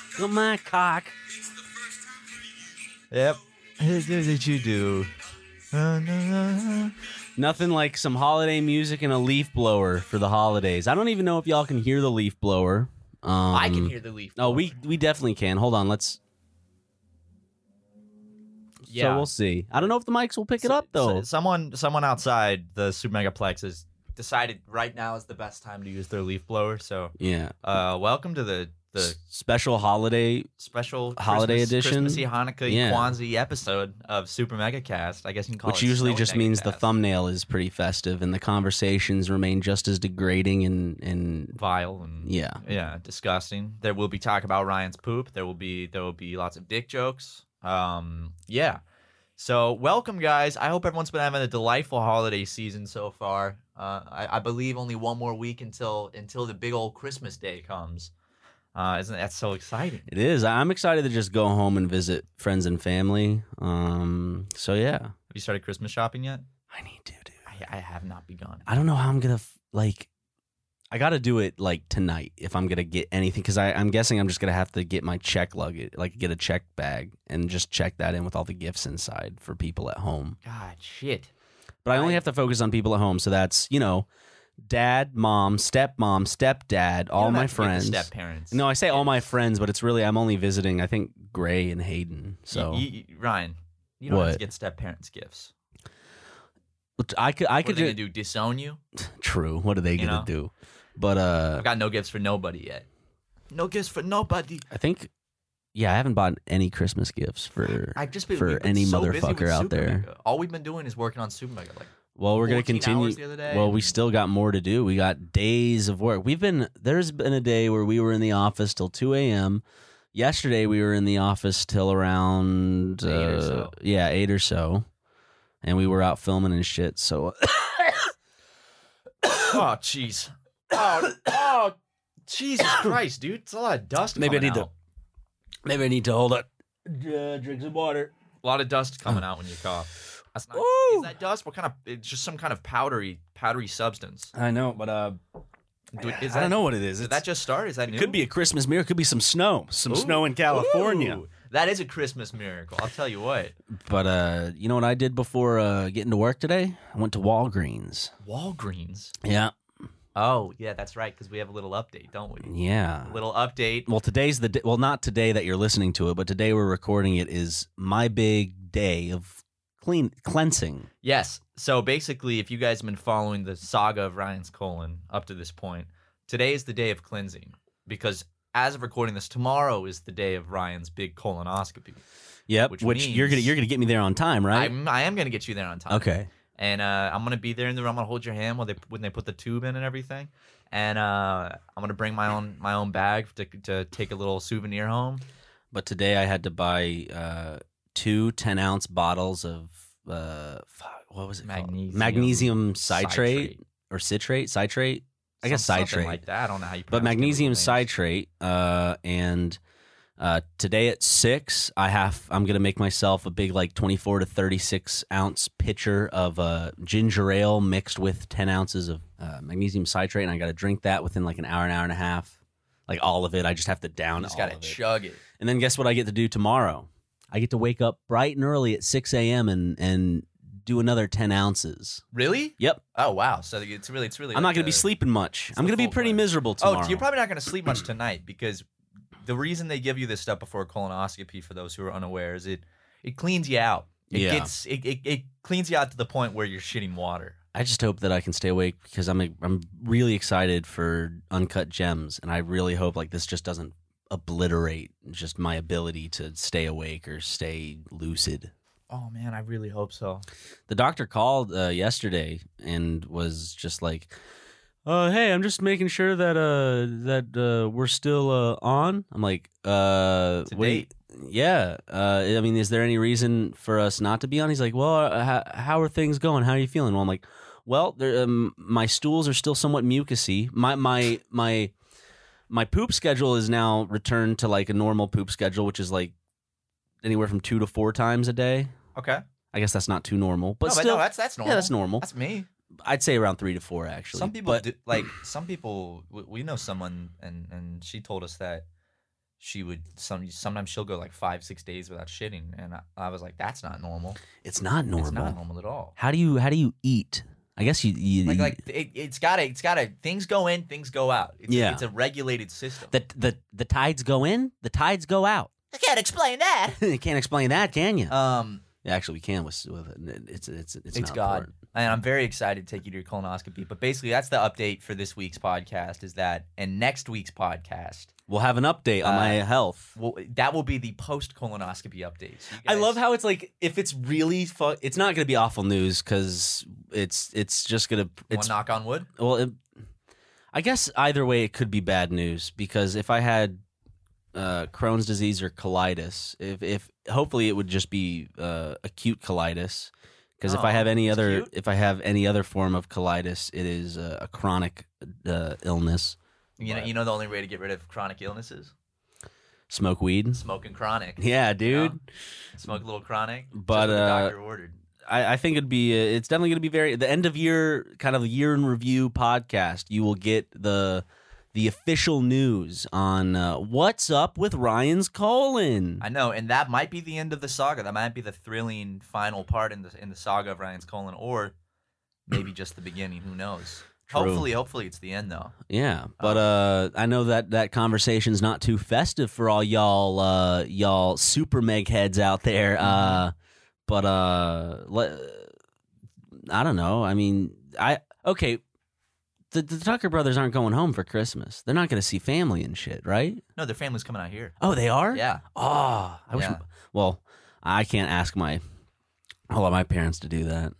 Got my cock. Yep. What did you do? Nothing like some holiday music and a leaf blower for the holidays. I don't even know if y'all can hear the leaf blower. I can hear the leaf blower. Oh, we definitely can. Hold on, let's. Yeah. So we'll see. I don't know if the mics will pick it up though. Someone outside the Super Megaplex has decided right now is the best time to use their leaf blower. So Yeah. welcome to the Special holiday holiday edition, Christmassy Hanukkah Yeah. Kwanzaa episode of Super Megacast. I guess you can call which it. usually Snowy just means the Megacast. thumbnail is pretty festive and the conversations remain just as degrading and Vile and yeah. disgusting. There will be talk about Ryan's poop. There will be lots of dick jokes. Yeah. So welcome, guys. I hope everyone's been having a delightful holiday season so far. I believe only one more week until the big old Christmas day comes. Isn't that so exciting? It is. I'm excited to just go home and visit friends and family. So yeah. Have you started Christmas shopping yet? I need to, dude. I have not begun. I don't know how I'm gonna I got to do it like tonight if I'm gonna get anything because I'm guessing I'm just gonna have to get my check luggage, like get a check bag and just check that in with all the gifts inside for people at home. God, shit. But I only have to focus on people at home, so that's dad, mom, stepdad, all my friends. Step parents. No, I say all my friends, but it's really I'm only visiting I think Gray and Hayden. So Ryan, you don't have What? to get step parents gifts. I could What are they gonna do? Disown you? True. What are they gonna do? But I've got no gifts for nobody yet. No gifts for nobody. I think, yeah, I haven't bought any Christmas gifts for we've any so busy motherfucker with out Super there. Mega. All we've been doing is working on Super Mega. Well, we're gonna 14 continue. hours the other day. Well, we still got more to do. We got days of work. There's been a day where we were in the office till 2 a.m. Yesterday we were in the office till around 8 or so. 8 or so, and we were out filming and shit. So Oh, jeez. Oh, Jesus Christ, dude! It's a lot of dust. Maybe I coming need out. maybe I need to hold it. Drink some water. A lot of dust coming out when you cough. That's not. Ooh. Is that dust? What kind of? It's just some kind of powdery substance. I know, but Is I don't know what it is. Did that just start? Is that new? It could be a Christmas miracle. It could be some snow. Some snow in California. Ooh. That is a Christmas miracle. I'll tell you what. But you know what I did before getting to work today? I went to Walgreens. Walgreens. Yeah. Oh, yeah, that's right, because we have a little update, don't we? Yeah. A little update. Well, today's the day. Well, not today that you're listening to it, but today we're recording it is my big day of cleansing. Yes. So basically, if you guys have been following the saga of Ryan's colon up to this point, today is the day of cleansing because as of recording this, tomorrow is the day of Ryan's big colonoscopy. Yep. Which Which you're means- gonna get me there on time, right? I am going to get you there on time. Okay. And I'm gonna be there in the room. I'm gonna hold your hand when they put the tube in and everything. And I'm gonna bring my own bag to take a little souvenir home. But today I had to buy 2 10-ounce bottles of what was it called? Magnesium citrate or citrate. I guess Something citrate like that. I don't know how you. But pronounce magnesium chemical names. citrate, and today at 6, I'm gonna make myself a big 24 to 36 ounce pitcher of ginger ale mixed with 10 ounces of magnesium citrate, and I got to drink that within an hour and a half, all of it. I just have to down You just all gotta of it. chug it. And then guess what I get to do tomorrow? I get to wake up bright and early at 6 a.m. and do another 10 ounces. Really? Yep. Oh wow. So it's really. I'm not gonna be sleeping much. I'm the gonna be full pretty plan. miserable tomorrow. Oh, you're probably not gonna sleep much tonight because the reason they give you this stuff before colonoscopy, for those who are unaware, is it cleans you out. It cleans you out to the point where you're shitting water. I just hope that I can stay awake because I'm really excited for Uncut Gems, and I really hope this just doesn't obliterate just my ability to stay awake or stay lucid. Oh man, I really hope so. The doctor called yesterday and was just like, "Hey, I'm just making sure that we're still on." I'm like, "Wait, yeah. I mean, is there any reason for us not to be on?" He's like, "Well, how are things going? How are you feeling?" Well, I'm like, "Well, my stools are still somewhat mucousy. My poop schedule is now returned to a normal poop schedule, which is anywhere from 2 to 4 times a day. Okay. I guess that's not too normal, but No, still, that's normal. Yeah, that's normal. That's me. I'd say around 3 to 4 actually. Some people but do, some people we know someone and she told us that sometimes she'll go like 5-6 days without shitting, and I was like, that's not normal. It's not normal. It's not normal at all. How do you eat? I guess you it's gotta things go in, things go out. It's a regulated system. The tides go in, the tides go out. I can't explain that. You can't explain that, can you? Yeah, actually, we can with it. It's God. important. And I'm very excited to take you to your colonoscopy. But basically, that's the update for this week's podcast. And next week's podcast, we'll have an update on my health. Well, that will be the post colonoscopy update. So I love how it's like, if it's really it's not going to be awful news because it's just going to. Want to knock on wood? Well, I guess either way it could be bad news, because if I had Crohn's disease or colitis, if hopefully it would just be acute colitis. Because if I have any other form of colitis, it is a chronic illness. You know the only way to get rid of chronic illnesses? Smoke weed. Smoking chronic. Yeah, dude. You know? Smoke a little chronic. But just what the doctor ordered. I think it's definitely going to be the end of year, kind of year in review podcast. You will get the official news on what's up with Ryan's colon. I know, and that might be the end of the saga. That might be the thrilling final part in the saga of Ryan's colon, or maybe just the beginning. Who knows? True. Hopefully it's the end, though. Yeah, but I know that conversation's not too festive for all y'all super meg heads out there. But I don't know. I mean, okay. The Tucker brothers aren't going home for Christmas. They're not going to see family and shit, right? No, their family's coming out here. Oh, they are? Yeah. Oh, I wish. Well, I can't ask my parents to do that.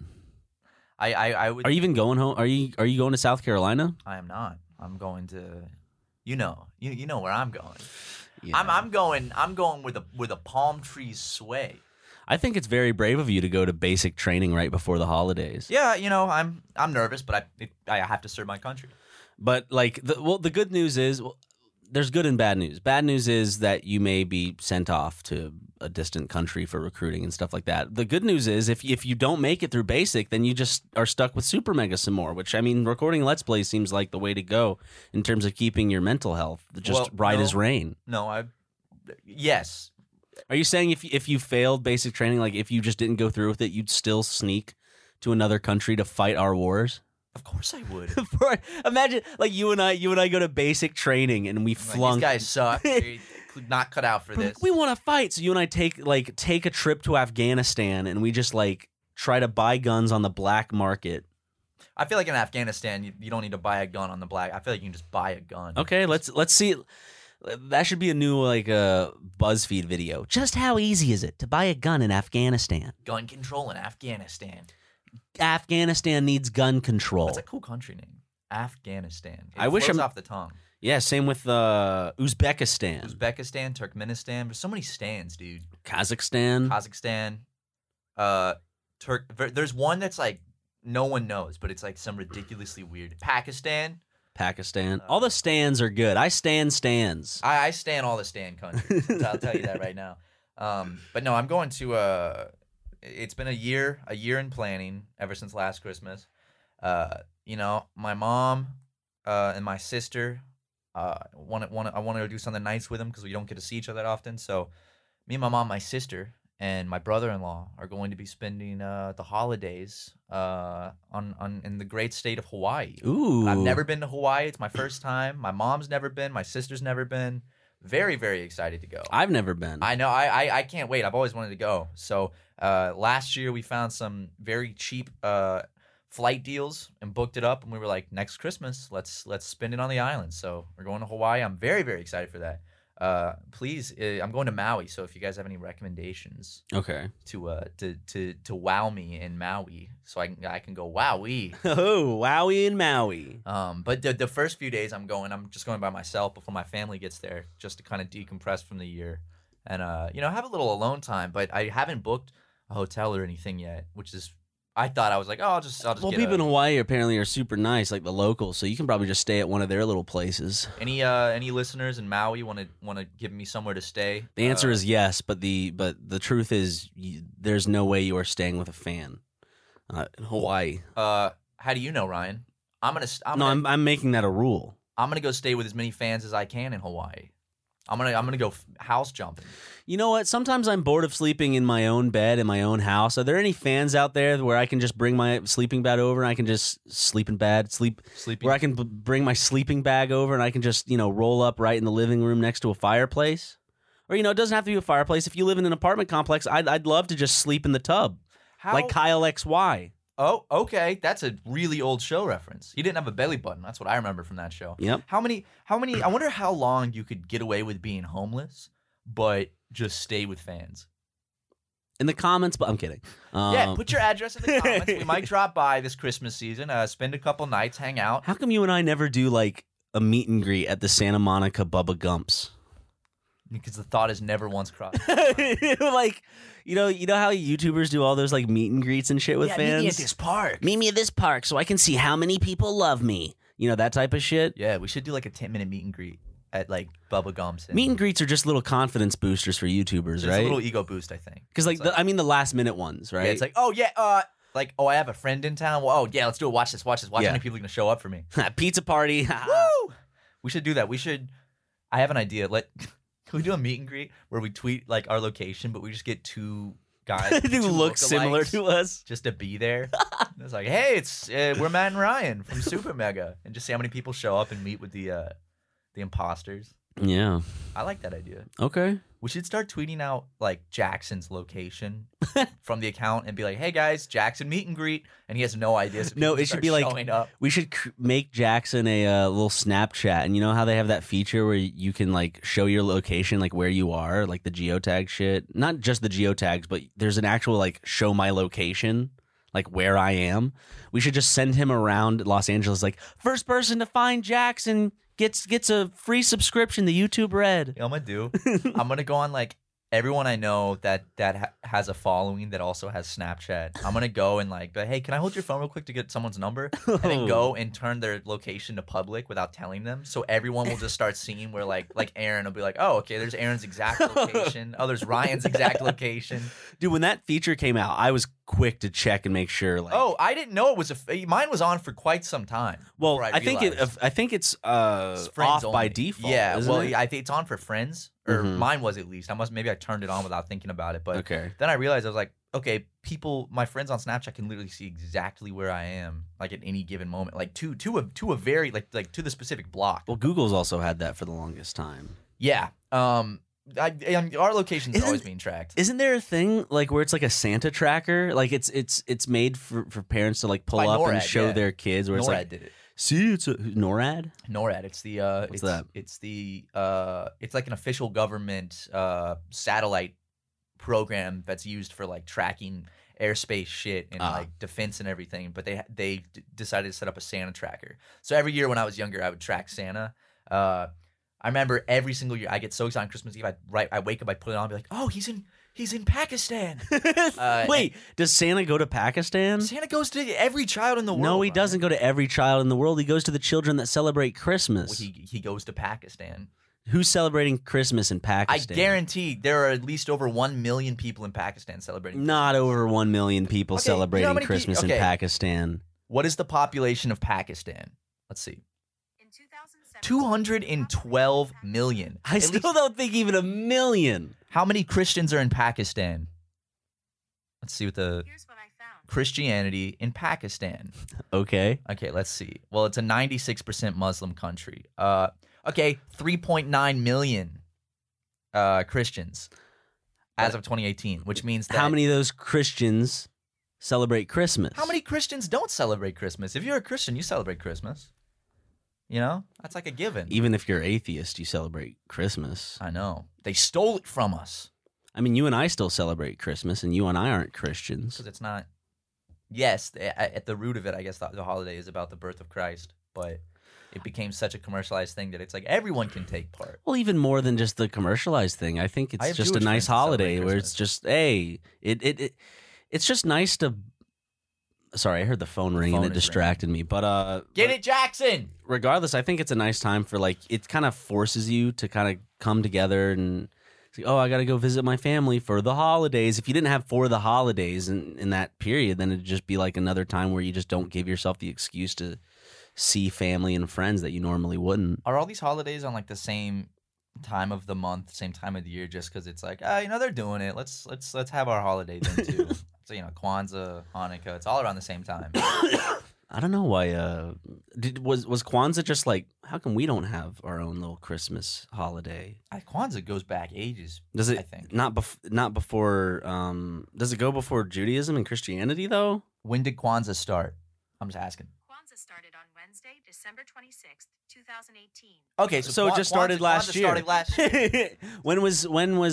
I would. Are you even going home? Are you going to South Carolina? I am not. I'm going to. You know where I'm going. Yeah. I'm going where the palm trees sway. I think it's very brave of you to go to basic training right before the holidays. Yeah, I'm nervous, but I have to serve my country. But the good news is, there's good and bad news. Bad news is that you may be sent off to a distant country for recruiting and stuff like that. The good news is, if you don't make it through basic, then you just are stuck with Super Mega some more, which, I mean, recording Let's Play seems like the way to go in terms of keeping your mental health just right as rain. No, yes. Are you saying if you failed basic training, like if you just didn't go through with it, you'd still sneak to another country to fight our wars? Of course I would. Imagine, like, you and I go to basic training and we flunk. These guys suck. They're not cut out for this. We want to fight, so you and I take a trip to Afghanistan and we just try to buy guns on the black market. I feel like in Afghanistan you don't need to buy a gun on the black. I feel like you can just buy a gun. Okay, let's see. That should be a new BuzzFeed video. Just how easy is it to buy a gun in Afghanistan? Gun control in Afghanistan. Afghanistan needs gun control. That's a cool country name. Afghanistan. I wish I'm off the tongue. Yeah, same with Uzbekistan. Uzbekistan, Turkmenistan. There's so many stands, dude. Kazakhstan. There's one that's like no one knows, but it's like some ridiculously weird. Pakistan. All the stands are good. I stand stands. I stand all the stand countries. I'll tell you that right now. But no, I'm going to. It's been a year in planning ever since last Christmas. My mom and my sister I want to do something nice with them because we don't get to see each other that often. So me and my mom, my sister, and my brother-in-law are going to be spending the holidays in the great state of Hawaii. Ooh. I've never been to Hawaii. It's my first time. My mom's never been. My sister's never been. Very, very excited to go. I've never been. I know. I can't wait. I've always wanted to go. So last year we found some very cheap flight deals and booked it up, and we were like, next Christmas, let's spend it on the island. So we're going to Hawaii. I'm very, very excited for that. Please, I'm going to Maui. So if you guys have any recommendations, okay, to wow me in Maui, so I can go wowie. Oh, wowie in Maui. But the first few days I'm just going by myself before my family gets there, just to kind of decompress from the year, and have a little alone time. But I haven't booked a hotel or anything yet, which is. I thought I was like, I'll just. Well, people in Hawaii apparently are super nice, like the locals. So you can probably just stay at one of their little places. Any listeners in Maui want to give me somewhere to stay? The answer is yes, but the truth is there's no way you are staying with a fan in Hawaii. How do you know, Ryan? I'm making that a rule. I'm gonna go stay with as many fans as I can in Hawaii. I'm gonna go house jumping. You know what? Sometimes I'm bored of sleeping in my own bed in my own house. Are there any fans out there where I can just bring my sleeping bag over and I can just sleep in bed, where I can bring my sleeping bag over and I can just, roll up right in the living room next to a fireplace? Or, it doesn't have to be a fireplace. If you live in an apartment complex, I'd love to just sleep in the tub. Like Kyle XY. Oh, okay. That's a really old show reference. He didn't have a belly button. That's what I remember from that show. Yep. How many? I wonder how long you could get away with being homeless, but just stay with fans. In the comments, but I'm kidding. Yeah, put your address in the comments. We might drop by this Christmas season, spend a couple nights, hang out. How come you and I never do like a meet and greet at the Santa Monica Bubba Gumps? Because the thought has never once crossed. Like, you know how YouTubers do all those like meet and greets and shit with fans? Meet me at this park. Meet me at this park so I can see how many people love me. That type of shit. Yeah, we should do like a 10-minute meet and greet at like Bubba Gumps. Meet and greets are just little confidence boosters for YouTubers, right? It's a little ego boost, I think. Because the last minute ones, right? Yeah, it's like, oh yeah, I have a friend in town. Well, oh yeah, let's do it. Watch this. Watch how many people are gonna show up for me. Pizza party. Woo! We should do that. I have an idea. Can we do a meet and greet where we tweet like our location, but we just get two guys who look similar to us just to be there? It's like, hey, we're Matt and Ryan from Super Mega, and just see how many people show up and meet with the imposters. Yeah, I like that idea. Okay, we should start tweeting out like Jackson's location from the account and be like, hey guys, Jackson meet and greet, and he has no idea. So no, it should be like we should make Jackson a little Snapchat, and you know how they have that feature where you can like show your location, like where you are, like the geotag shit. Not just the geotags, but there's an actual like show my location, like where I am. We should just send him around Los Angeles, like first person to find Jackson gets a free subscription to YouTube Red. You know what I'm gonna do? I'm gonna go on like everyone I know that has a following that also has Snapchat. I'm gonna go and like, but hey, can I hold your phone real quick to get someone's number? And then go and turn their location to public without telling them. So everyone will just start seeing where like Aaron will be like, oh, okay, there's Aaron's exact location. Oh, there's Ryan's exact location. Dude, when that feature came out, I was quick to check and make sure. Like, oh, I didn't know it was mine was on for quite some time. Well, I think it's off only by default. Yeah, well, it? I think it's on for friends. Or mine was at least. Maybe I turned it on without thinking about it. But then I realized I was like, okay, my friends on Snapchat can literally see exactly where I am, like at any given moment, like to a very like to the specific block. Well, Google's also had that for the longest time. Yeah. Our location's always being tracked. Isn't there a thing like where it's like a Santa tracker? Like it's made for parents to like pull up NORAD, and show their kids. Where NORAD it's like, did it. See, it's a NORAD. NORAD. It's the What's that? It's the it's like an official government satellite program that's used for like tracking airspace shit and like defense and everything. But they decided to set up a Santa tracker. So every year when I was younger, I would track Santa. I remember every single year I get so excited on Christmas Eve. I wake up, I put it on, and be like, oh, he's in Pakistan. Wait, does Santa go to Pakistan? Santa goes to every child in the world. No, he doesn't go to every child in the world. He goes to the children that celebrate Christmas. Well, he goes to Pakistan. Who's celebrating Christmas in Pakistan? I guarantee there are at least over 1 million people in Pakistan celebrating. Not over 1 million people celebrating Christmas in Pakistan. What is the population of Pakistan? Let's see. 212 million. I still don't think even 1 million. How many Christians are in Pakistan? Let's see what the Christianity in Pakistan. Okay, let's see. Well, it's a 96% Muslim country. 3.9 million Christians as of 2018, which means that... How many of those Christians celebrate Christmas? How many Christians don't celebrate Christmas? If you're a Christian, you celebrate Christmas. You know? That's like a given. Even if you're atheist, you celebrate Christmas. I know. They stole it from us. I mean, you and I still celebrate Christmas, and you and I aren't Christians. Because it's not... Yes, at the root of it, I guess the holiday is about the birth of Christ, but it became such a commercialized thing that it's like everyone can take part. Well, even more than just the commercialized thing. I think it's just a nice holiday where it's just, hey, it's just nice to... Sorry, I heard the phone ring and it distracted me. But get it, Jackson. Regardless, I think it's a nice time for like it kind of forces you to kind of come together and say, oh, I got to go visit my family for the holidays. If you didn't have for the holidays in that period, then it'd just be like another time where you just don't give yourself the excuse to see family and friends that you normally wouldn't. Are all these holidays on like the same time of the month, same time of the year, just because it's like, they're doing it. Let's have our holiday then too. So Kwanzaa, Hanukkah, it's all around the same time. I don't know why. Was Kwanzaa just like, how come we don't have our own little Christmas holiday? Kwanzaa goes back ages. Does it? I think not before. Does it go before Judaism and Christianity though? When did Kwanzaa start? I'm just asking. Kwanzaa started on Wednesday, December 26th, 2018. Okay, so it just started last year. Started last year. When was?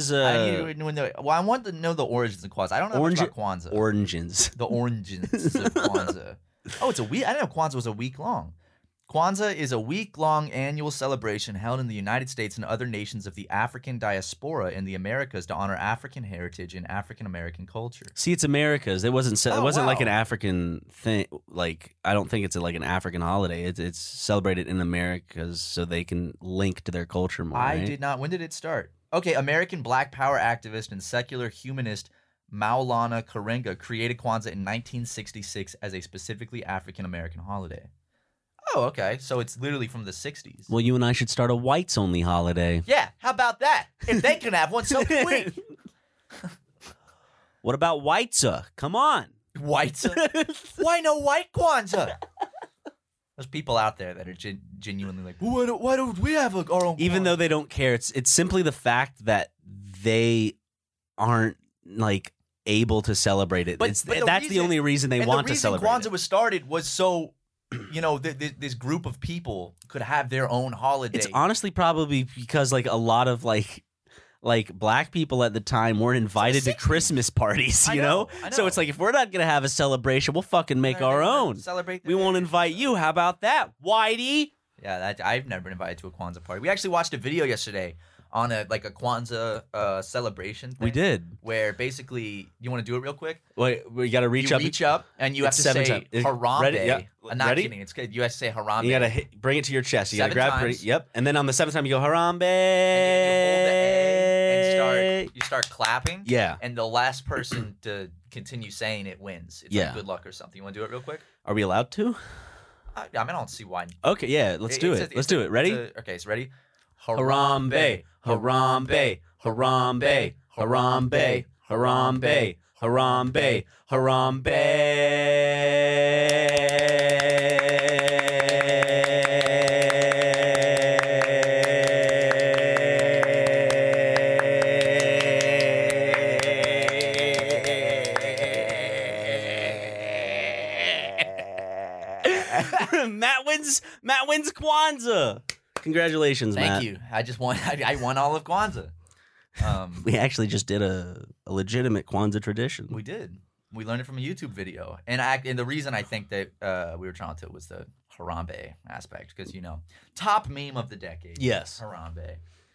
I want to know the origins of Kwanzaa. I don't know much about Kwanzaa. Origins. The origins of Kwanzaa. Oh, it's a week. I didn't know Kwanzaa was a week long. Kwanzaa is a week-long annual celebration held in the United States and other nations of the African diaspora in the Americas to honor African heritage and African American culture. See, it's Americas. It wasn't. Oh, it wasn't wow. like an African thing. Like, I don't think it's like an African holiday. It's celebrated in Americas so they can link to their culture more. I right? did not. When did it start? Okay, American Black Power activist and secular humanist Maulana Karenga created Kwanzaa in 1966 as a specifically African American holiday. Oh, okay. So it's literally from the 60s. Well, you and I should start a whites-only holiday. Yeah, how about that? If they can have one, so can we. What about Whitesa? Come on. Whitesa? Why no white Kwanzaa? There's people out there that are genuinely like, why don't we have our own Even Kwanzaa? though they don't care, it's simply the fact that they aren't like able to celebrate it. That's the only reason they want to celebrate the reason Kwanzaa it. was started was so, this group of people could have their own holiday. It's honestly probably because like a lot of like black people at the time weren't invited to Christmas parties, you know? I know. So it's like, if we're not going to have a celebration, we'll fucking make our own. Celebrate. We won't invite you. How about that, Whitey? Yeah, I've never been invited to a Kwanzaa party. We actually watched a video yesterday on a Kwanzaa celebration thing. We did. Where basically, you want to do it real quick? Wait, we got to reach up. You reach up and you have to seven say times. Harambe. Ready? Yep. I'm not Ready? kidding. It's good. You have to say Harambe. You got to bring it to your chest. You got to 7 grab times. Yep. And then on the 7th time, you go Harambe. And you hold the A and you start clapping. Yeah. And the last person to continue saying it wins. It's like good luck or something. You want to do it real quick? Are we allowed to? I don't see why. Okay, yeah, let's do it. Let's do it. Ready? Okay, it's ready. Harambe, Harambe, Harambe, Harambe, Harambe, Harambe, Harambe. Matt wins Kwanzaa. Congratulations, Matt. Thank you. I just won. I won all of Kwanzaa. We actually just did a legitimate Kwanzaa tradition. We did. We learned it from a YouTube video, and the reason I think that we were drawn to it was the Harambe aspect, because top meme of the decade. Yes, Harambe.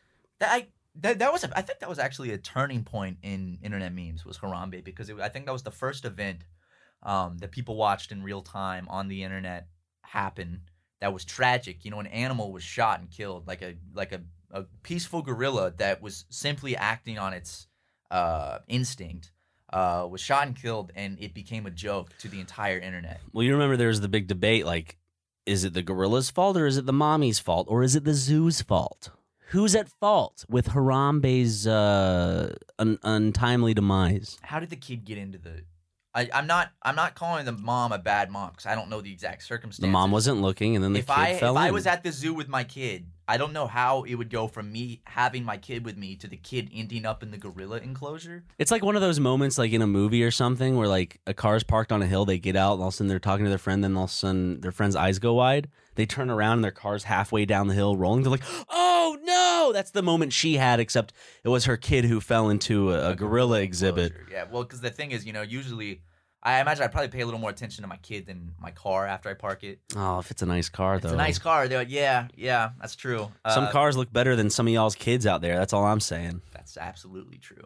That was I think that was actually a turning point in internet memes, was Harambe, because I think that was the first event that people watched in real time on the internet happen that was tragic. An animal was shot and killed, like a peaceful gorilla that was simply acting on its instinct, was shot and killed, and it became a joke to the entire internet. Well, you remember there was the big debate, like, is it the gorilla's fault, or is it the mommy's fault, or is it the zoo's fault? Who's at fault with Harambe's untimely demise? How did the kid get into the... I'm not calling the mom a bad mom, because I don't know the exact circumstances. The mom wasn't looking, and then the kid fell in. If I was at the zoo with my kid, I don't know how it would go from me having my kid with me to the kid ending up in the gorilla enclosure. It's like one of those moments, like in a movie or something, where like a car's parked on a hill, they get out, and all of a sudden they're talking to their friend, then all of a sudden their friend's eyes go wide. They turn around and their car's halfway down the hill rolling. They're like, "Oh no!" That's the moment she had, except it was her kid who fell into a gorilla exhibit. Yeah, well, because the thing is, usually I imagine I'd probably pay a little more attention to my kid than my car after I park it. Oh, if it's a nice car, though. It's a nice car. They're like, yeah, that's true. Some cars look better than some of y'all's kids out there. That's all I'm saying. That's absolutely true.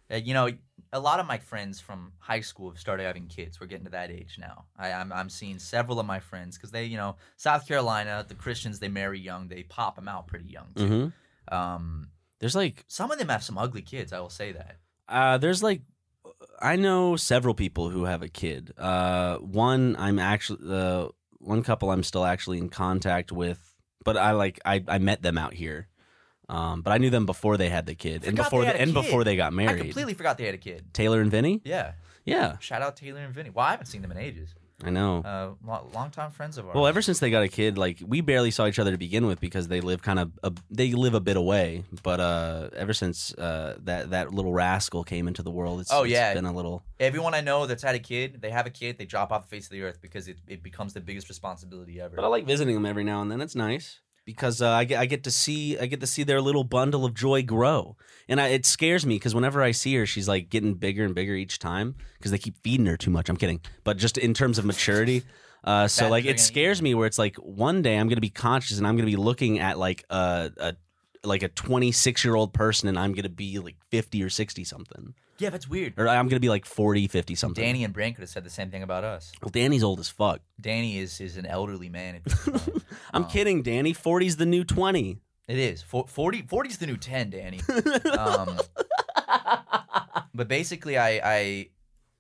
A lot of my friends from high school have started having kids. We're getting to that age now. I'm seeing several of my friends, because they, South Carolina, the Christians, they marry young. They pop them out pretty young, too. Mm-hmm. There's like... Some of them have some ugly kids, I will say that. There's like... I know several people who have a kid. One couple I'm still actually in contact with, but I met them out here. But I knew them before they had the kid, and Forgot they had a kid. before they got I married. completely forgot they had a kid. Taylor and Vinny. Yeah. Yeah, Shout out Taylor and Vinny. Well, I haven't seen them in ages. I know. Longtime friends of ours. Well, ever since they got a kid, like we barely saw each other to begin with because they live they live a bit away. But ever since that little rascal came into the world, it's been a little. Everyone I know that's had a kid, they have a kid, they drop off the face of the earth because it becomes the biggest responsibility ever. But I like visiting them every now and then. It's nice because I get to see their little bundle of joy grow, and it scares me because whenever I see her, she's like getting bigger and bigger each time because they keep feeding her too much. I'm kidding, but just in terms of maturity. So like it scares me where it's like one day I'm gonna be conscious and I'm gonna be looking at like a 26-year-old person and I'm gonna be like 50 or 60 something. Yeah, that's weird. Or I'm gonna be like 40, 50 something. Danny and Brand could have said the same thing about us. Well, Danny's old as fuck. Danny is an elderly man at this point. I'm kidding, Danny. 40's the new 20. It is. 40's the new 10, Danny. But basically, I'm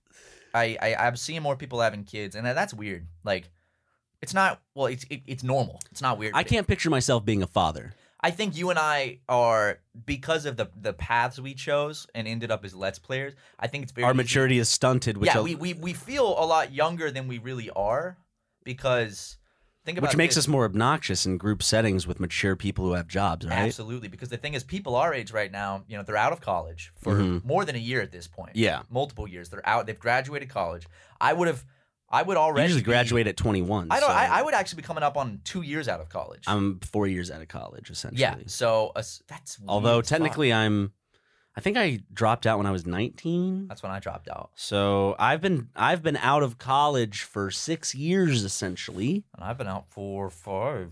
seeing more people having kids, and that's weird. Like, it's not. Well, it's normal. It's not weird. I can't picture myself being a father. I think you and I are, because of the paths we chose and ended up as Let's Players, I think it's very Our easy. maturity is stunted. Which we feel a lot younger than we really are because think about which makes this. us more obnoxious in group settings with mature people who have jobs, right? Absolutely, because the thing is, people our age right now, they're out of college for more than a year at this point. Yeah. Multiple years. They're out. They've graduated college. I would already You usually graduate at 21. I would actually be coming up on 2 years out of college. I'm 4 years out of college, essentially. Yeah, so that's weird although as fuck. technically I think I dropped out when I was 19. That's when I dropped out. So I've been out of college for 6 years essentially. And I've been out for 5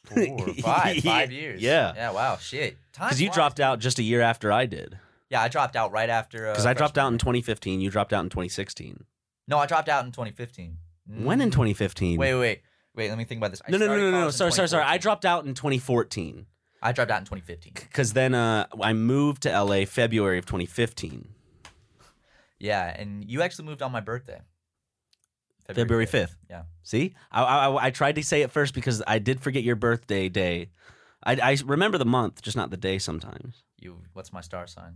years. Yeah. Yeah, wow, shit. Because you dropped out just a year after I did. Yeah, I dropped out right after. Because I dropped out in 2015. You dropped out in 2016. No, I dropped out in 2015. When in 2015? Wait. Let me think about this. No. Sorry. I dropped out in 2014. I dropped out in 2015. Because then I moved to LA February of 2015. Yeah, and you actually moved on my birthday. February 5th. Yeah. See? I tried to say it first because I did forget your birthday day. I remember the month, just not the day sometimes. What's my star sign?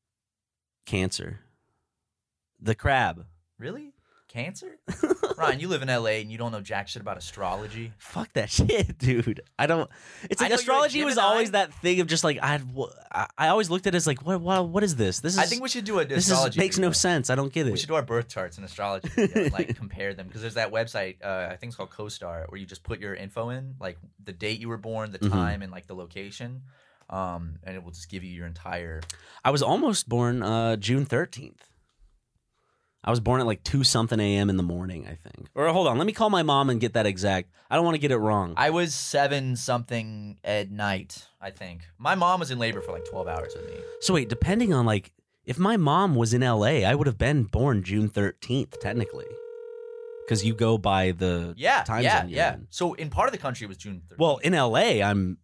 Cancer. The crab. Really? Cancer? Ryan, you live in LA and you don't know jack shit about astrology. Fuck that shit, dude. I don't. It's like astrology was always that thing of just like I always looked at it as like what is this? This is. I think we should do astrology. Makes no sense. I don't get it. We should do our birth charts in astrology and like compare them because there's that website I think it's called CoStar where you just put your info in like the date you were born, the time, and like the location, and it will just give you your entire. I was almost born June 13th. I was born at like 2-something a.m. in the morning, I think. Or hold on, let me call my mom and get that exact. I don't want to get it wrong. I was 7-something at night, I think. My mom was in labor for like 12 hours with me. So wait, depending on like, if my mom was in L.A., I would have been born June 13th, technically. Because you go by the time zone. Yeah. So in part of the country, it was June 13th. Well, in L.A.,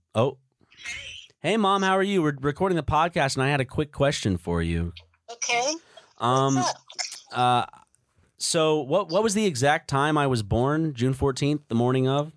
Hey, Mom, how are you? We're recording the podcast, and I had a quick question for you. Okay. What's up? So what was the exact time I was born? June 14th, the morning of?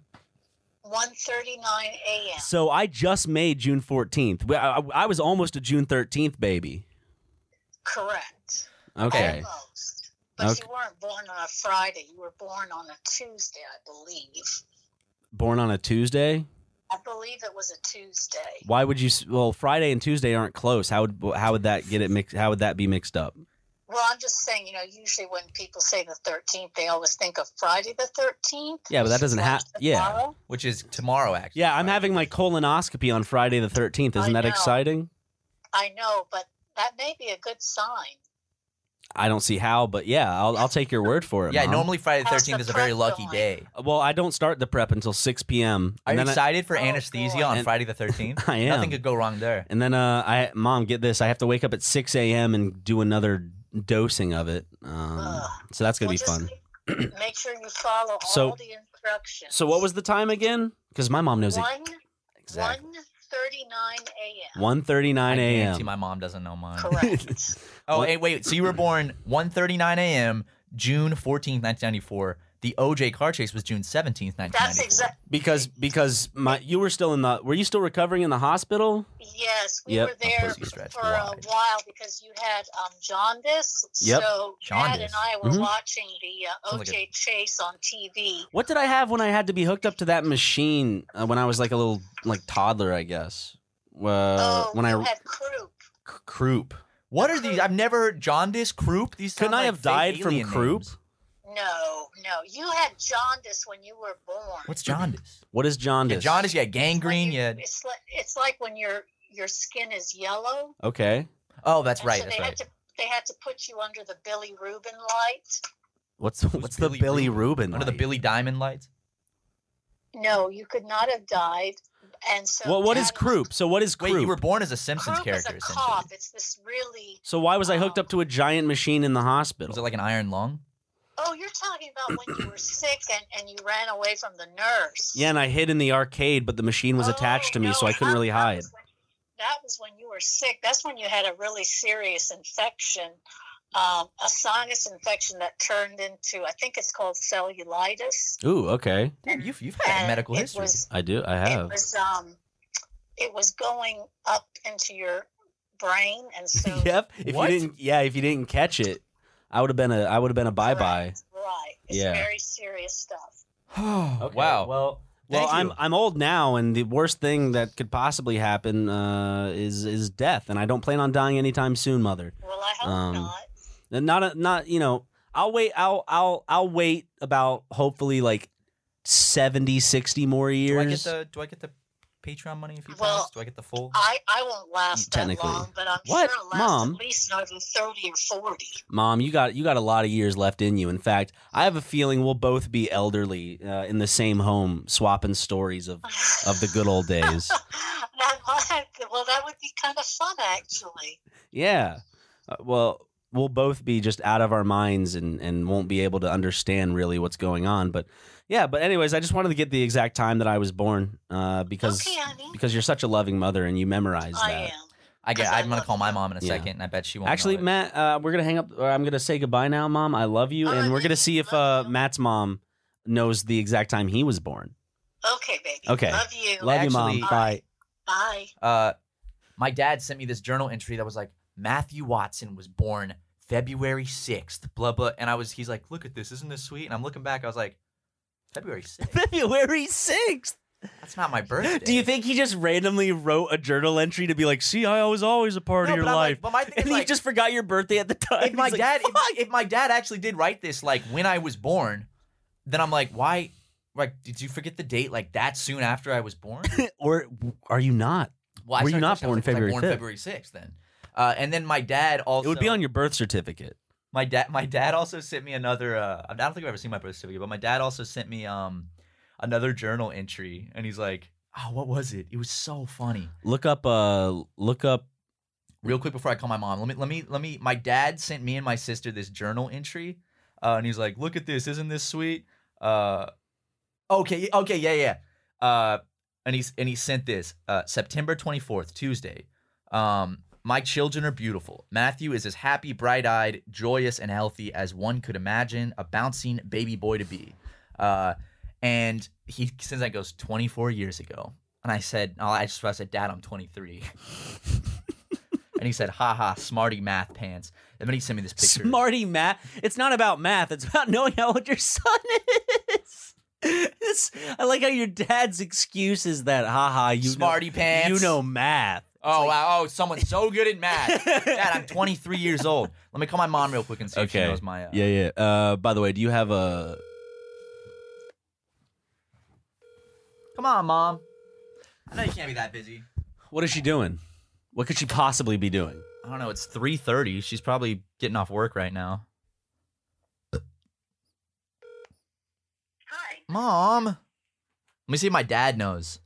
1:39 a.m. So I just made June 14th. I was almost a June 13th baby. Correct. Okay. Almost. But you weren't born on a Friday. You were born on a Tuesday, I believe. Born on a Tuesday? I believe it was a Tuesday. Why would you? Well, Friday and Tuesday aren't close. How would that get it mixed? How would that be mixed up? Well, I'm just saying, usually when people say the 13th, they always think of Friday the 13th. Yeah, but that doesn't happen. Yeah. Which is tomorrow, actually. Yeah, I'm having my colonoscopy on Friday the 13th. Isn't that exciting? I know, but that may be a good sign. I don't see how, but yeah, I'll take your word for it. Yeah, Mom. normally Friday the How's 13th the is a very prep lucky going? day. Well, I don't start the prep until 6 p.m. Are you excited for Oh, anesthesia boy. on Friday the 13th? I am. Nothing could go wrong there. And then Mom, get this. I have to wake up at 6 a.m. and do another dosing of it. So that's going to be fun. Make sure you follow So- all the instructions. So what was the time again? Because my mom knows it. 1:39 a.m. 1:39 I guarantee a.m. my mom doesn't know mine. Correct. Oh, hey, wait. So you were born 1:39 a.m., June 14th, 1994. The OJ car chase was June 17th, 1994. That's exactly. Because you were still were you still recovering in the hospital? Yes, we Yep. were there pussy stretched for a wide. while because you had jaundice. Yep. So Dad Jaundice. and I were Mhm. watching the Sounds like OJ chase on TV. What did I have when I had to be hooked up to that machine when I was like a little toddler, I guess? When you I had croup. croup. What are these? I've never heard jaundice, croup. These sound Couldn't I like have fake died from alien croup? names. No. You had jaundice when you were born. What's jaundice? What is jaundice? Yeah, jaundice, you had gangrene, you had... It's like when your skin is yellow. Okay. Oh, that's And right, so that's they right. they had to put you under the Billy Rubin light. What's the Billy Rubin? Under the light? Billy Diamond lights? No, you could not have died. And so Well, what is Dad- croup? So what is croup? Wait, you were born as a Simpsons Croup is character, a essentially. cough. It's this really. So why was I hooked up to a giant machine in the hospital? Was it like an iron lung? Oh, you're talking about when you were sick and you ran away from the nurse. Yeah, and I hid in the arcade, but the machine was attached to me, so I couldn't really hide. That was when you were sick. That's when you had a really serious infection, a sinus infection that turned into, I think it's called cellulitis. Ooh, okay. Dude, you've had And medical it history. was- I do. I have. It was going up into your brain, and so Yep. If What? you didn't catch it, I would have been a bye bye. Right. It's Yeah. very serious stuff. Wow. Well, Thank you. I'm old now, and the worst thing that could possibly happen is death, and I don't plan on dying anytime soon, Mother. Well, I hope not. And not I'll wait. I'll wait about hopefully like 70, 60 more years. Do I get the Patreon money if you Well, pass? Do I get the full? I won't last that Technically. long, but I'm What? sure it'll last Mom? at least another 30 or 40. Mom, you got a lot of years left in you. In fact, I have a feeling we'll both be elderly in the same home, swapping stories of the good old days. Well, that would be kind of fun, actually. Yeah. Well, we'll both be just out of our minds and won't be able to understand really what's going on. But yeah, but anyways, I just wanted to get the exact time that I was born because Okay, honey. because you're such a loving mother and you memorized I that. am. I'm gonna love call my you. mom in a Yeah. second, and I bet she won't. Actually, know it. Matt, we're gonna hang up. Or I'm gonna say goodbye now, Mom. I love you, and we're gonna see if Love you. Matt's mom knows the exact time he was born. Okay, baby. Okay. Love you. Love you, Mom. Actually- Bye. Bye. My dad sent me this journal entry that was like, Matthew Watson was born February 6th, blah blah, and he's like, look at this, isn't this sweet? And I'm looking back, I was like, February 6th. February 6th. That's not my birthday. Do you think he just randomly wrote a journal entry to be like, see, I was always a part No, of your but I'm like- life? but my thing and is, he like, just forgot your birthday at the time. if my He's like, dad "Fuck." if my dad actually did write this like when I was born, then I'm like, why? Like, did you forget the date like that soon after I was born? Or are you not? Well, I Were you started not questioning, I was born like, was I February born 5th? February 6th then. And then my dad also. It would be on your birth certificate. My dad also sent me another. I don't think I've ever seen my birth certificate, but my dad also sent me another journal entry, and he's like, "Oh, what was it? It was so funny." Look up. Real quick before I call my mom, let me. My dad sent me and my sister this journal entry, and he's like, "Look at this, isn't this sweet?" Okay, yeah. And he sent this September 24th, Tuesday. My children are beautiful. Matthew is as happy, bright-eyed, joyous, and healthy as one could imagine a bouncing baby boy to be. And he since that goes 24 years ago. And I said, I said, Dad, I'm 23. And he said, haha, smarty math pants. And then he sent me this picture. Smarty math. It's not about math. It's about knowing how old your son is. I like how your dad's excuse is that, haha, you Smarty pants. You know math. Oh, wow. Oh, someone's so good at math. Dad, I'm 23 years old. Let me call my mom real quick and see if she knows my... Yeah. By the way, do you have a... Come on, Mom. I know you can't be that busy. What is she doing? What could she possibly be doing? I don't know. It's 3:30. She's probably getting off work right now. Hi. Mom. Let me see if my dad knows.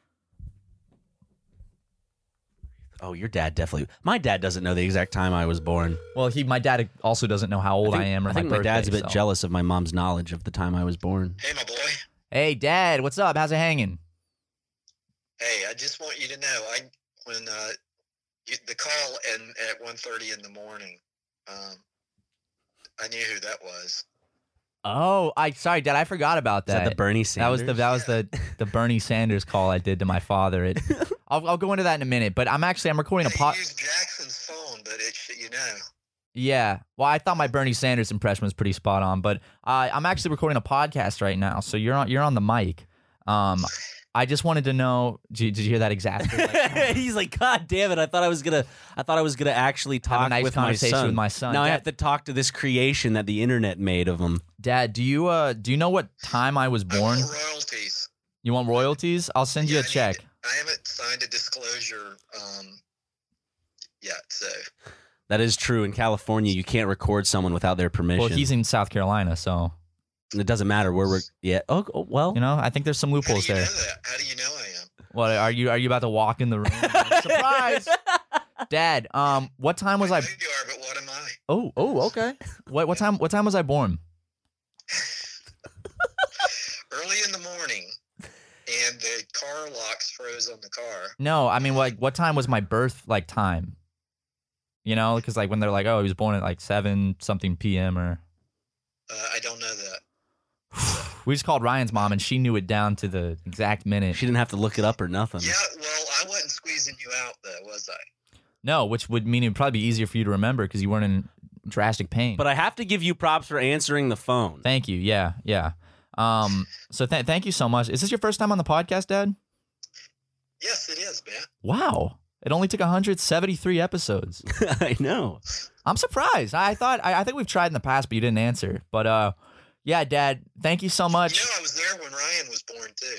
Oh, your dad definitely... My dad doesn't know the exact time I was born. Well, my dad also doesn't know how old I am or I think my my dad's a birthday, bit so. jealous of my mom's knowledge of the time I was born. Hey, my boy. Hey, Dad. What's up? How's it hanging? Hey, I just want you to know, when the call at 1:30 in the morning, I knew who that was. Oh, sorry, Dad. I forgot about Is that the Bernie Sanders? That was the Bernie Sanders call I did to my father. I'll go into that in a minute. But I'm recording a You used Jackson's phone, but Yeah. Well, I thought my Bernie Sanders impression was pretty spot on, but I'm actually recording a podcast right now, so you're on the mic. I just wanted to know. Did you hear that exasperate? He's like, God damn it! I thought I was gonna actually talk Have a nice with conversation with my my son. son. Now I Dad- have to talk to this creation that the internet made of him. Dad, do you know what time I was I born? want royalties. You want royalties? I'll send you a check. I haven't signed a disclosure yet, so. That is true. In California, you can't record someone without their permission. Well, he's in South Carolina, so And it doesn't matter where we're. Yeah. Oh, well. I think there's some How do loopholes you know there. that? How do you know I am? What are you about to walk in the room? Surprise, Dad. What time was I I? know you are, but what am I? Oh, okay. What time was I born? Early in the morning, and the car locks froze on the car. No, I mean, what time was my birth time? Because when they're like, oh, he was born at 7 something p.m. or. I don't know that. We just called Ryan's mom, and she knew it down to the exact minute. She didn't have to look it up or nothing. Yeah, well, I wasn't squeezing you out, though, was I? No, which would mean it would probably be easier for you to remember because you weren't in drastic pain. But I have to give you props for answering the phone. Thank you. Yeah. So thank you so much. Is this your first time on the podcast, Dad? Yes, it is, man. Wow. It only took 173 episodes. I know. I'm surprised. I think we've tried in the past, but you didn't answer. But yeah, Dad, thank you so much. You know, I was there when Ryan was born, too.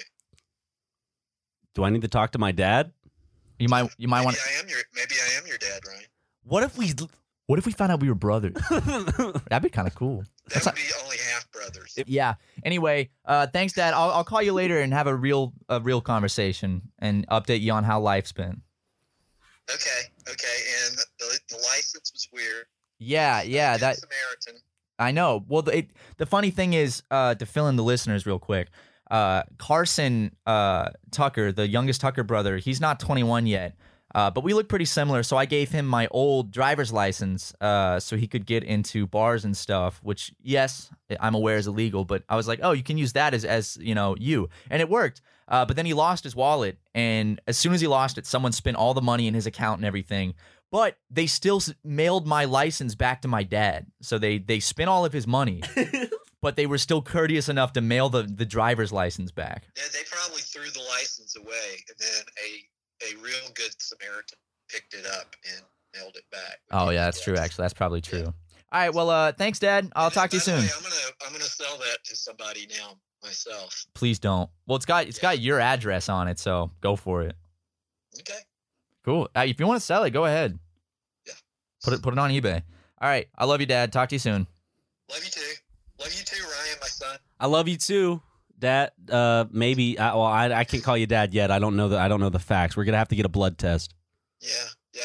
Do I need to talk to my dad? You might want. Maybe I am your dad, Ryan. What if we found out we were brothers? That'd be kind of cool. That would be only half brothers. Yeah. Anyway, thanks, Dad. I'll call you later and have a real conversation and update you on how life's been. Okay. And the license was weird. Yeah. That Samaritan. I know. Well, the funny thing is, to fill in the listeners real quick, Carson Tucker, the youngest Tucker brother, he's not 21 yet, but we look pretty similar. So I gave him my old driver's license so he could get into bars and stuff, which, yes, I'm aware is illegal. But I was like, oh, you can use that as you. And it worked. But then he lost his wallet. And as soon as he lost it, someone spent all the money in his account and everything. But they still mailed my license back to my dad. So they spent all of his money. But they were still courteous enough to mail the driver's license back. Yeah, they probably threw the license away, and then a real good Samaritan picked it up and mailed it back. Oh yeah, that's true. Actually, that's probably true. Yeah. All right. Well, thanks, Dad. I'll talk to you soon. I'm gonna sell that to somebody now myself. Please don't. Well, it's got your address on it, so go for it. Okay. Cool. If you want to sell it, go ahead. Yeah. Put it on eBay. All right. I love you, Dad. Talk to you soon. Love you too. Love you too, Ryan, my son. I love you too, Dad. Maybe. I can't call you Dad yet. I don't know the facts. We're gonna have to get a blood test. Yeah.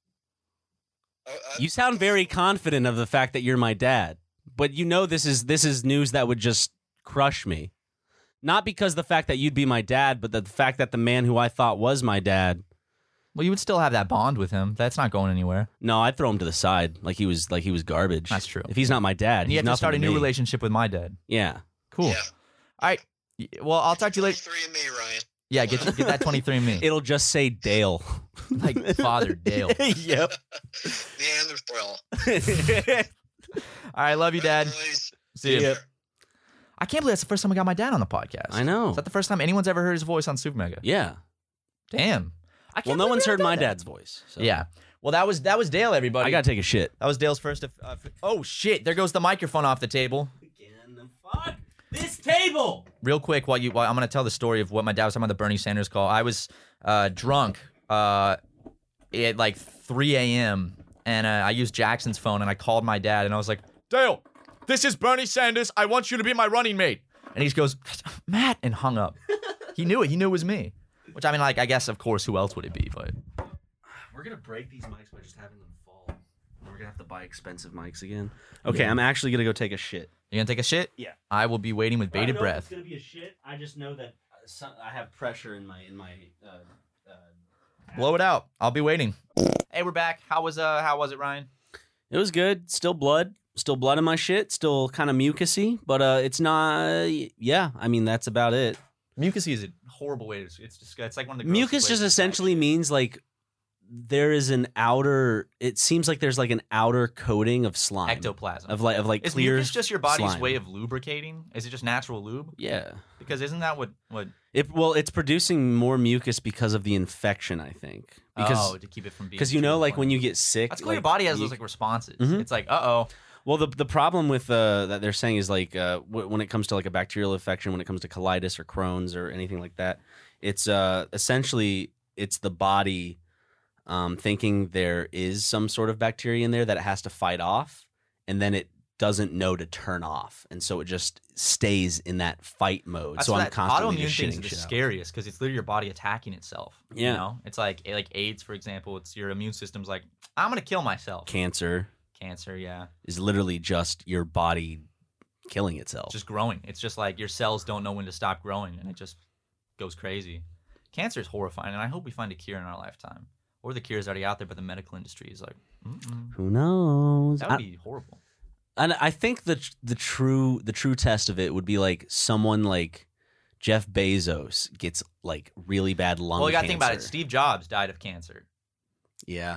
You sound very confident of the fact that you're my dad, but this is news that would just crush me. Not because the fact that you'd be my dad, but the fact that the man who I thought was my dad. Well, you would still have that bond with him. That's not going anywhere. No, I'd throw him to the side like he was garbage. That's true. If he's not my dad, and you have to start a new relationship with my dad. Yeah. Cool. Yeah. All right. Well, I'll talk to you later. 23andMe, Ryan. Yeah, get that 23andMe. It'll just say Dale. Like Father Dale. Yep. Neanderthal. All right, love you, Dad. See you. Yep. I can't believe that's the first time I got my dad on the podcast. I know. Is that the first time anyone's ever heard his voice on Super Mega? Yeah. Damn. Well, no one's heard my dad's voice. So. Yeah. Well, that was Dale, everybody. I gotta take a shit. That was Dale's first. Oh shit! There goes the microphone off the table. Again, fuck this table. Real quick, while I'm gonna tell the story of what my dad was talking about the Bernie Sanders call. I was drunk at 3 a.m. and I used Jackson's phone and I called my dad and I was like, Dale, this is Bernie Sanders. I want you to be my running mate. And he just goes, Matt, and hung up. He knew it. He knew it was me. Which, I mean, I guess, of course, who else would it be? But we're going to break these mics by just having them fall. We're going to have to buy expensive mics again. Okay, yeah. I'm actually going to go take a shit. You going to take a shit? Yeah. I will be waiting with bated breath. It's going to be a shit. I just know that I have pressure in my blow it out. I'll be waiting. Hey, we're back. How was it, Ryan? It was good. Still blood. Still blood in my shit. Still kind of mucusy, but it's not. Yeah, I mean that's about it. Mucusy is a horrible way to. It's like one of the Mucus just essentially means like there is an outer. It seems like there's like an outer coating of slime, ectoplasm of like is clear. Mucus just your body's slime. way of lubricating? Is it just natural lube? Yeah, because isn't that what? It's producing more mucus because of the infection, I think. Because to keep it from being. Because like when you get sick, that's cool. Your body has those like responses. Mm-hmm. It's like uh-oh. Well, the problem with that they're saying is like when it comes to like a bacterial infection, when it comes to colitis or Crohn's or anything like that, it's essentially it's the body thinking there is some sort of bacteria in there that it has to fight off, and then it doesn't know to turn off, and so it just stays in that fight mode. That's so I'm constantly autoimmune just things shitting are the shit out. scariest because it's literally your body attacking itself. Yeah. You know? It's like AIDS, for example. It's your immune system's like, I'm gonna kill myself. Cancer, yeah, is literally just your body killing itself. Just growing. It's just like your cells don't know when to stop growing, and it just goes crazy. Cancer is horrifying, and I hope we find a cure in our lifetime. Or the cure is already out there, but the medical industry is like, who knows? That would be horrible. And I think the true test of it would be like someone like Jeff Bezos gets like really bad lung cancer. Well, you got to think about it. Steve Jobs died of cancer. Yeah.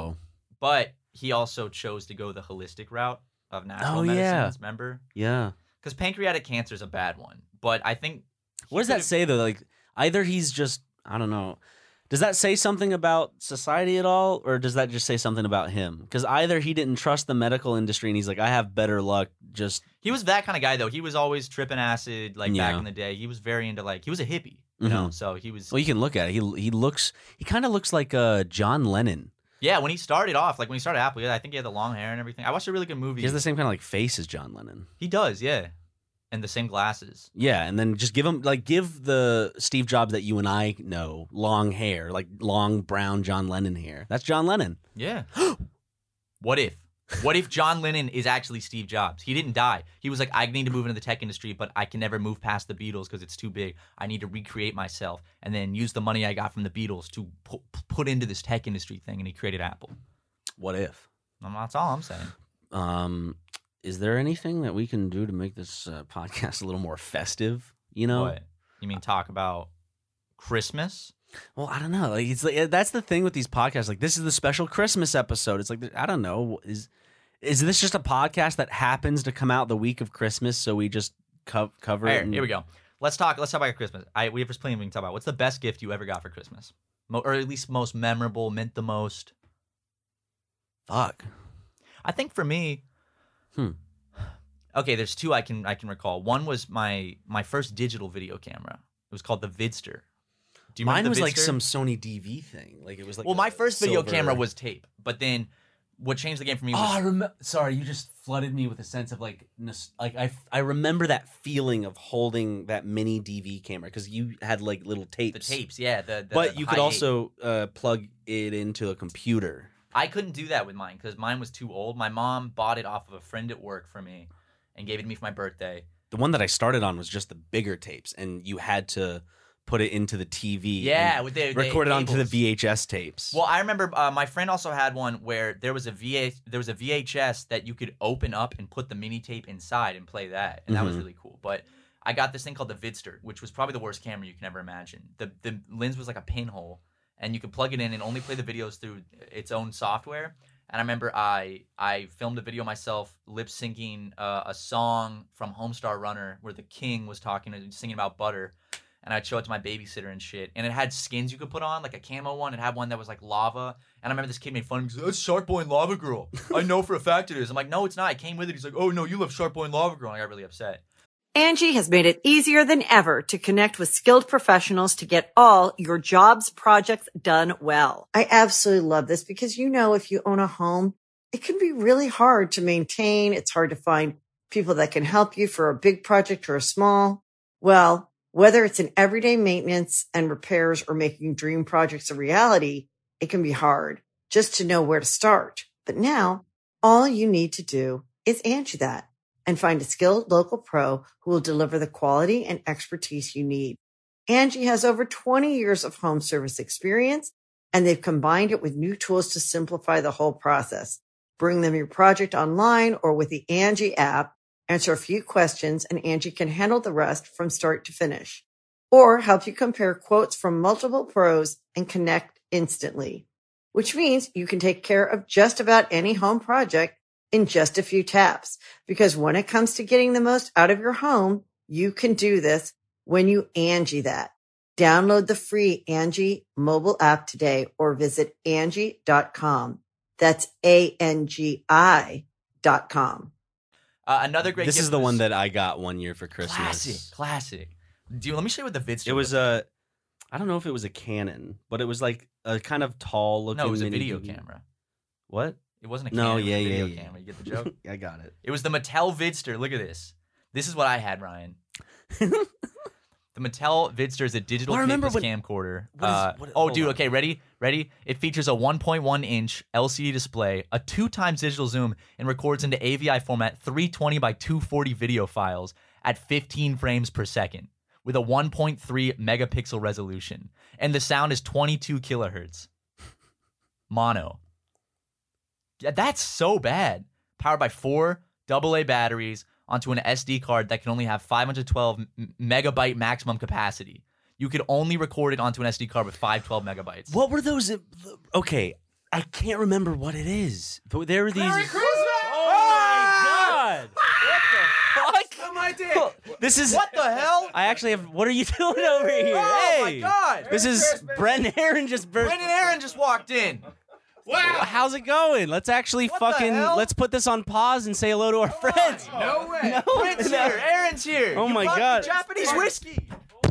But he also chose to go the holistic route of natural medicines. Remember? Yeah. Because pancreatic cancer is a bad one. But I think. What does that say though? Like either he's just, I don't know. Does that say something about society at all, or does that just say something about him? Because either he didn't trust the medical industry and he's like, I have better luck. He was that kind of guy though. He was always tripping acid back in the day. He was very into he was a hippie, you know. So he was. Well, you can look at it. He kind of looks like John Lennon. Yeah, when he started off, when he started Apple, I think he had the long hair and everything. I watched a really good movie. He has the same kind of face as John Lennon. He does, yeah. And the same glasses. Yeah, and then just give the Steve Jobs that you and I know long hair, like long brown John Lennon hair. That's John Lennon. Yeah. What if John Lennon is actually Steve Jobs? He didn't die. He was like, I need to move into the tech industry, but I can never move past the Beatles because it's too big. I need to recreate myself and then use the money I got from the Beatles to put into this tech industry thing, and he created Apple. What if? That's all I'm saying. Is there anything that we can do to make this podcast a little more festive? You know, what you mean? Talk about Christmas? Well, I don't know. It's that's the thing with these podcasts. Like, this is the special Christmas episode. It's like, I don't know. Is this just a podcast that happens to come out the week of Christmas? So we just cover it. Here we go. Let's talk about Christmas. We have this plan we can talk about. What's the best gift you ever got for Christmas, or at least most memorable, meant the most? Fuck. I think for me. Okay, there's two I can recall. One was my first digital video camera. It was called the Vidster. Do you Mine remember was the like Vidster? some Sony DV thing. Like it was like. Well, my first video silver... camera was tape, but then what changed the game for me was. Oh, I remember. Sorry, you just flooded me with a sense of like I remember that feeling of holding that mini DV camera because you had like little tapes. The tapes, yeah. But you could also plug it into a computer. I couldn't do that with mine because mine was too old. My mom bought it off of a friend at work for me and gave it to me for my birthday. The one that I started on was just the bigger tapes, and you had to put it into the TV. Yeah, with record it onto the VHS tapes. Well, I remember my friend also had one where there was a VHS that you could open up and put the mini tape inside and play that, and that was really cool. But I got this thing called the Vidster, which was probably the worst camera you can ever imagine. The lens was like a pinhole. And you could plug it in and only play the videos through its own software. And I remember I filmed a video myself lip syncing a song from Homestar Runner where the king was talking and singing about butter. And I'd show it to my babysitter and shit. And it had skins you could put on, like a camo one. It had one that was like lava. And I remember this kid made fun of me. He said, that's Shark Boy and Lava Girl. I know for a fact it is. I'm like, no, it's not. I came with it. He's like, oh, no, you love Shark Boy and Lava Girl. And I got really upset. Angie has made it easier than ever to connect with skilled professionals to get all your jobs projects done well. I absolutely love this because, if you own a home, it can be really hard to maintain. It's hard to find people that can help you for a big project or a small. Well, whether it's in everyday maintenance and repairs or making dream projects a reality, it can be hard just to know where to start. But now all you need to do is Angie that. And find a skilled local pro who will deliver the quality and expertise you need. Angie has over 20 years of home service experience, and they've combined it with new tools to simplify the whole process. Bring them your project online or with the Angie app. Answer a few questions and Angie can handle the rest from start to finish. Or help you compare quotes from multiple pros and connect instantly. Which means you can take care of just about any home project in just a few taps. Because when it comes to getting the most out of your home, you can do this when you Angie that. Download the free Angie mobile app today or visit Angie.com. That's ANGI.com. Another great This gift is the was- one that I got one year for Christmas. Classic. Let me show you what the Vidster It was I don't know if it was a Canon, but it was like a kind of tall looking. No, it was a mini video DV. camera. It It wasn't a No, Canon, it was a video yeah. camera. You get the joke? I got it. It was the Mattel Vidster. Look at this. This is what I had, Ryan. The Mattel Vidster is a digital Well, I remember tapeless when- camcorder. what- Oh, hold dude. on. Okay, ready? It features a 1.1-inch LCD display, a 2x digital zoom, and records into AVI format 320 by 240 video files at 15 frames per second with a 1.3 megapixel resolution. And the sound is 22 kilohertz. Mono. Yeah, that's so bad. Powered by 4 AA batteries onto an SD card that can only have 512 megabyte maximum capacity. You could only record it onto an SD card with 512 megabytes. What were those? Okay, I can't remember what it is. But there were these. Merry Christmas! Oh my god! What the fuck? My dick. This is What the hell? I actually have. What are you doing over here? Oh hey, my god! This is Brent Aaron just burst. Brendan Aaron just walked in. Wow. How's it going? Let's actually What the fucking hell? let's put this on pause and say hello to our friends. No way. No, Brent's no. here. Aaron's here. Oh You my brought me God. Japanese whiskey.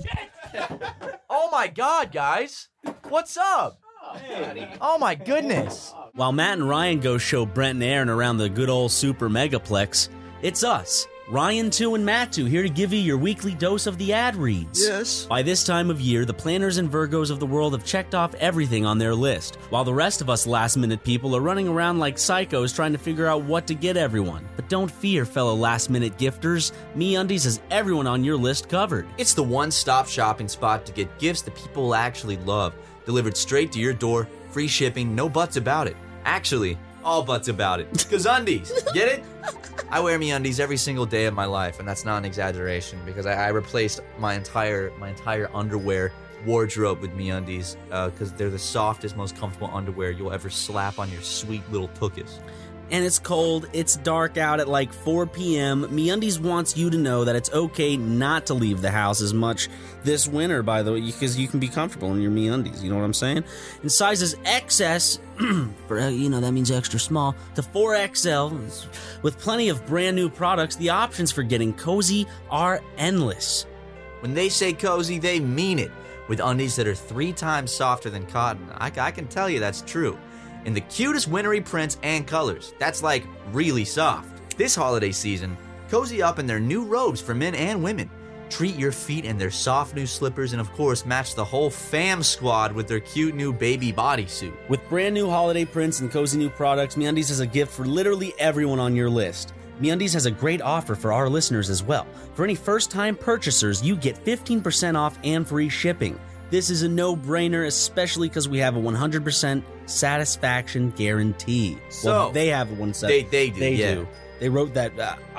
Oh my god, guys. What's up? Oh my goodness. While Matt and Ryan go show Brent and Aaron around the good old Super Megaplex, it's us, Ryan 2 and Matt 2, here to give you your weekly dose of the ad reads. Yes. By this time of year, the planners and Virgos of the world have checked off everything on their list, while the rest of us last-minute people are running around like psychos trying to figure out what to get everyone. But don't fear, fellow last-minute gifters. MeUndies has everyone on your list covered. It's the one-stop shopping spot to get gifts that people will actually love, delivered straight to your door, free shipping, no buts about it. Actually, all buts about it. 'Cause undies, get it? I wear MeUndies every single day of my life, and that's not an exaggeration because I replaced my entire underwear wardrobe with MeUndies because they're the softest, most comfortable underwear you'll ever slap on your sweet little tuchus. And it's cold, it's dark out at like 4 p.m. MeUndies wants you to know that it's okay not to leave the house as much this winter, by the way, because you can be comfortable in your MeUndies, you know what I'm saying? In sizes XS, that means extra small, to 4XL, with plenty of brand new products, the options for getting cozy are endless. When they say cozy, they mean it. With undies that are 3 times softer than cotton, I can tell you that's true. In the cutest wintry prints and colors. That's like really soft. This holiday season, cozy up in their new robes for men and women. Treat your feet in their soft new slippers and of course match the whole fam squad with their cute new baby bodysuit. With brand new holiday prints and cozy new products, MeUndies has a gift for literally everyone on your list. MeUndies has a great offer for our listeners as well. For any first-time purchasers, you get 15% off and free shipping. This is a no-brainer, especially because we have a 100% satisfaction guarantee. So, well, they have one. They do, yeah. do. They wrote that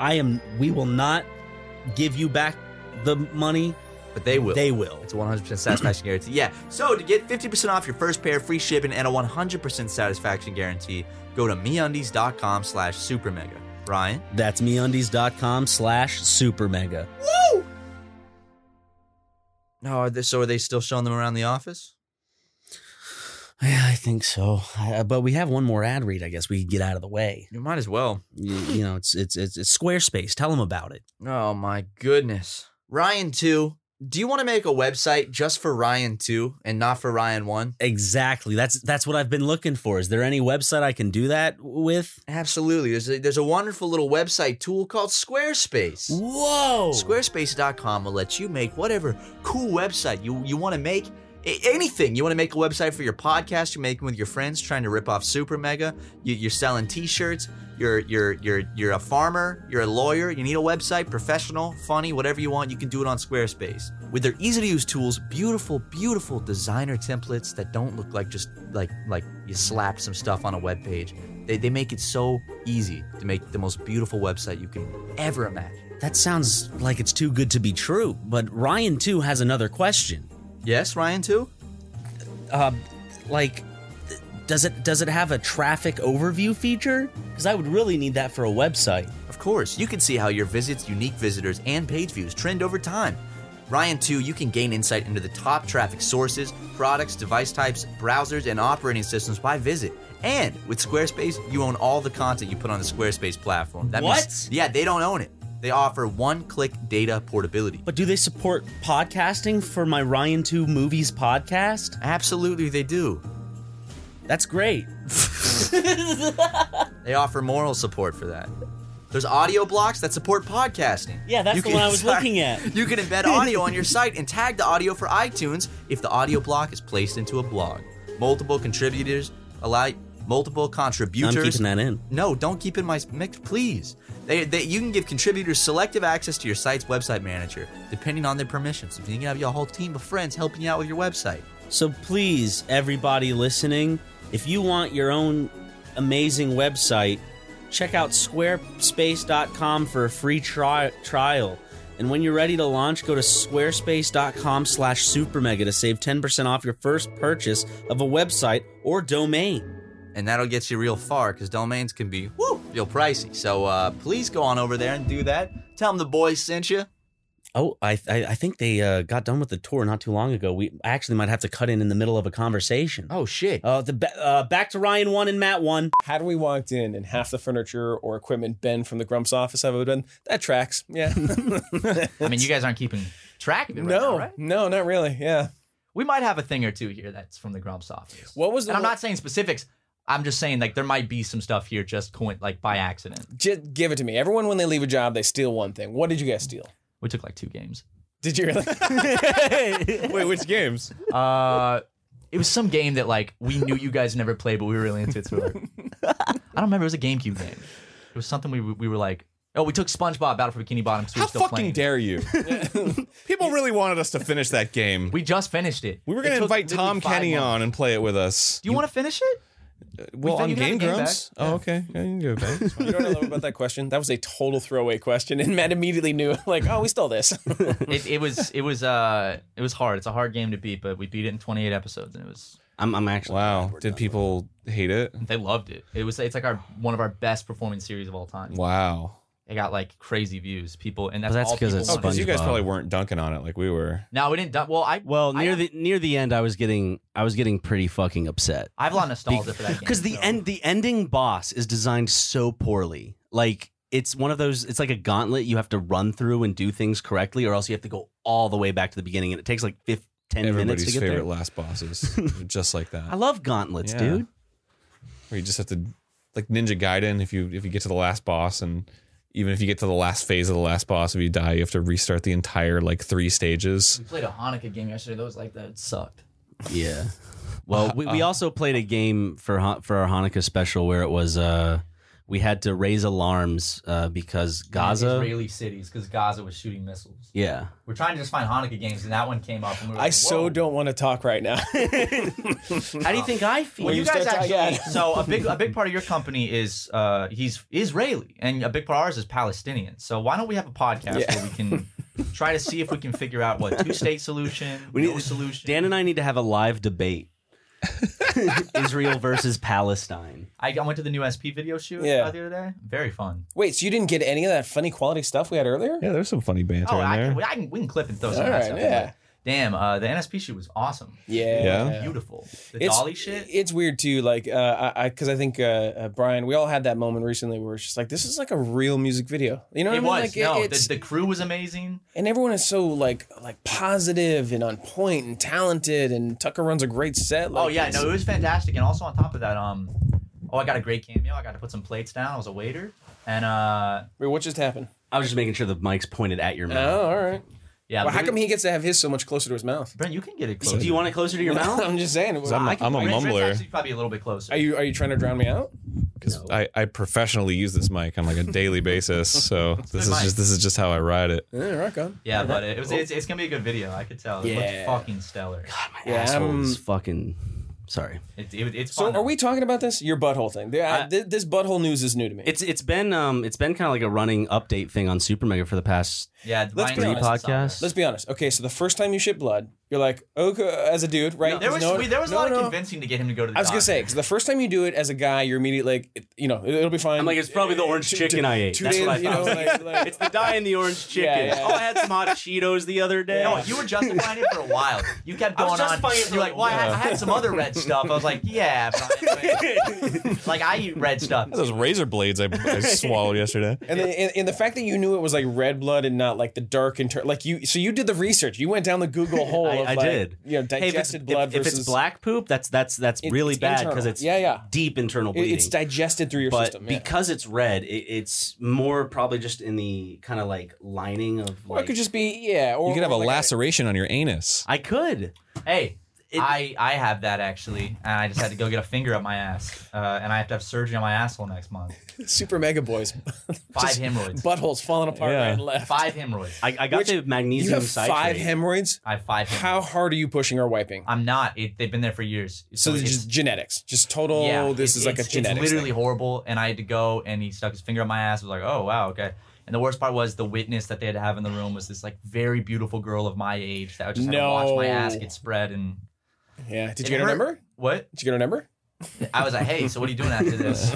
we will not give you back the money, but they will. They will. It's a 100% satisfaction guarantee. Yeah. So to get 50% off your first pair, free shipping, and a 100% satisfaction guarantee, go to MeUndies.com/supermega. Ryan? That's MeUndies.com/supermega. Woo! No, so are they still showing them around the office? Yeah, I think so. But we have one more ad read. I guess we can get out of the way. You might as well. You know, it's Squarespace. Tell them about it. Oh my goodness, Ryan 2. Do you want to make a website just for Ryan 2 and not for Ryan 1? Exactly. That's what I've been looking for. Is there any website I can do that with? Absolutely. There's a wonderful little website tool called Squarespace. Whoa! Squarespace.com will let you make whatever cool website you want to make. Anything. You want to make a website for your podcast you're making with your friends trying to rip off Super Mega. You're selling t-shirts. You're a farmer. You're a lawyer. You need a website, professional, funny, whatever you want, you can do it on Squarespace. With their easy-to-use tools, beautiful, beautiful designer templates that don't look like just like you slapped some stuff on a web page. They make it so easy to make the most beautiful website you can ever imagine. That sounds like it's too good to be true, but Ryan, too, has another question. Yes, Ryan, too? Does it have a traffic overview feature? Because I would really need that for a website. Of course, you can see how your visits, unique visitors, and page views trend over time. Ryan 2, you can gain insight into the top traffic sources, products, device types, browsers, and operating systems by visit. And with Squarespace, you own all the content you put on the Squarespace platform. That What? means- yeah, they don't own it. They offer one-click data portability. But do they support podcasting for my Ryan 2 Movies podcast? Absolutely, they do. That's great. They offer moral support for that. There's audio blocks that support podcasting. Yeah, that's You the can- one I was looking at. You can embed audio on your site and tag the audio for iTunes if the audio block is placed into a blog. Multiple contributors allow multiple contributors. I'm keeping that in. No, don't keep in my mix, please. You can give contributors selective access to your site's website manager, depending on their permissions. If you can have your whole team of friends helping you out with your website. So please, everybody listening, if you want your own amazing website, check out squarespace.com for a free trial. And when you're ready to launch, go to squarespace.com/supermega to save 10% off your first purchase of a website or domain. And that'll get you real far, because domains can be real pricey. So please go on over there and do that. Tell them the boys sent you. Oh, I think they got done with the tour not too long ago. I actually might have to cut in the middle of a conversation. Oh, shit. Back to Ryan 1 and Matt 1. Had we walked in and half the furniture or equipment been from the Grumps office, I would have been, that tracks. Yeah. I mean, you guys aren't keeping track of it right now, right? No, not really. Yeah. We might have a thing or two here that's from the Grumps office. What was the And I'm not saying specifics. I'm just saying, like, there might be some stuff here just by accident. Just give it to me. Everyone, when they leave a job, they steal one thing. What did you guys steal? We took like 2 games. Did you really? Wait, which games? It was some game that, like, we knew you guys never played, but we were really into it. So we're like, I don't remember. It was a GameCube game. It was something we were like, oh, we took SpongeBob Battle for Bikini Bottom because we How were still fucking playing. dare you? People really wanted us to finish that game. We just finished it. We were going to invite Tom Kenny on and play it with us. Do you want to finish it? Well, on you can have Game the game Grumps? back. Oh, okay. Yeah, you can do it back. You know what I love about that question? That was a total throwaway question, and Matt immediately knew, like, oh, we stole this. It was hard. It's a hard game to beat, but we beat it in 28 episodes, and it was. I'm actually. Wow. Did people hate it? They loved it. It's like one of our best performing series of all time. Wow. It got like crazy views. People, and that's But that's all 'cause people it's Oh, wanted. because you guys SpongeBob. probably weren't dunking on it like we were. No, we didn't. Well, Near the end, I was getting pretty fucking upset. I have a lot of nostalgia for that game Because the ending boss is designed so poorly. Like, it's one of those, it's like a gauntlet you have to run through and do things correctly, or else you have to go all the way back to the beginning, and it takes like 10 minutes Everybody's to get favorite there. last bosses. Just like that. I love gauntlets, Yeah. dude. Where you just have to, like Ninja Gaiden, if you get to the last boss, and even if you get to the last phase of the last boss, if you die, you have to restart the entire like 3 stages. we played a Hanukkah game yesterday. That was like that. It sucked. Yeah. Well, we also played a game for our Hanukkah special where it was we had to raise alarms because Gaza. Israeli cities, because Gaza was shooting missiles. Yeah. We're trying to just find Hanukkah games, and that one came up. And we were I like, so whoa. don't want to talk right now. How do you think I feel? Well, you you guys start actually. talking- So a big part of your company is he's Israeli, and a big part of ours is Palestinian. So why don't we have a podcast where we can try to see if we can figure out what 2-state solution, no solution. Dan and I need to have a live debate. Israel versus Palestine. I went to the new SP video shoot the other day. Very fun. Wait, so you didn't get any of that funny quality stuff we had earlier? Yeah, there's some funny banter in there. We can clip and throw some All of that right, stuff. yeah. in. Damn, the NSP shoot was awesome. Yeah. Beautiful. The dolly shit. It's weird too, like because I think Brian, we all had that moment recently where it's just like this is like a real music video. You know what It I mean? was. Like, No, it's, the crew was amazing. and everyone is so like positive and on point and talented, and Tucker runs a great set. Like, Oh yeah, no, it was fantastic. And also on top of that, I got a great cameo. I got to put some plates down. I was a waiter, and Wait, what just happened? I was just making sure the mic's pointed at your mouth. Oh, all right. yeah. Well, how come he gets to have his so much closer to his mouth? Brent, you can get it closer. Do you want it closer to your mouth? I'm just saying. I'm a Brent's mumbler. actually probably a little bit closer. Are you trying to drown me out? Because I professionally use this mic on like a daily basis, so this is just how I ride it. Yeah, rock on. Yeah, but it's gonna be a good video. I could tell. It Yeah. looked fucking stellar. My Yeah, asshole is fucking Sorry. It's So fun. are we talking about this? Your butthole thing. This butthole news is new to me. It's been kind of like a running update thing on Super Mega for the past Yeah, Let's be Ryan honest. Johnson's on Let's be honest. Okay, so the first time you shit blood, you're like, okay, as a dude, right? there. There was a lot of convincing to get him to go to the I was gonna doctor. say, because the first time you do it as a guy, you're immediately like, it'll be fine. I'm like, it's probably the orange chicken I ate. 2 That's days, what I thought. like, It's the dye in the orange chicken. Yeah. Oh, I had some hot Cheetos the other day. No, you were justifying it for a while. You kept I going was on. justifying it for You're like, well, I had some other red stuff. I was like, yeah, Brian. Like, I eat red stuff. Those razor blades I swallowed yesterday. And the fact that you knew it was like red blood and not like the dark like you did the research. You went down the Google hole. I of did. Digested blood if versus it's black poop, that's really bad because internal. it's deep internal bleeding. It's digested through your but system. Yeah. because it's red, it's more probably just in the kind of like lining of. Or it could just be or You could have a like laceration on your anus. I could. Hey, I have that actually, and I just had to go get a finger up my ass, and I have to have surgery on my asshole next month. Super Mega Boys. 5 hemorrhoids. Buttholes falling apart right and left. 5 hemorrhoids. I got the magnesium You have citrate. 5 hemorrhoids? I have 5 hemorrhoids. How hard are you pushing or wiping? I'm not. They've been there for years. So it's just genetics. Just total, this is like a genetics It's literally thing. horrible, and I had to go, and he stuck his finger up my ass. I was like, oh, wow, okay. And the worst part was the witness that they had to have in the room was this like very beautiful girl of my age that would just have to watch my ass get spread. And yeah, did you get her number? What? Did you get her number? I was like, hey, so what are you doing after this?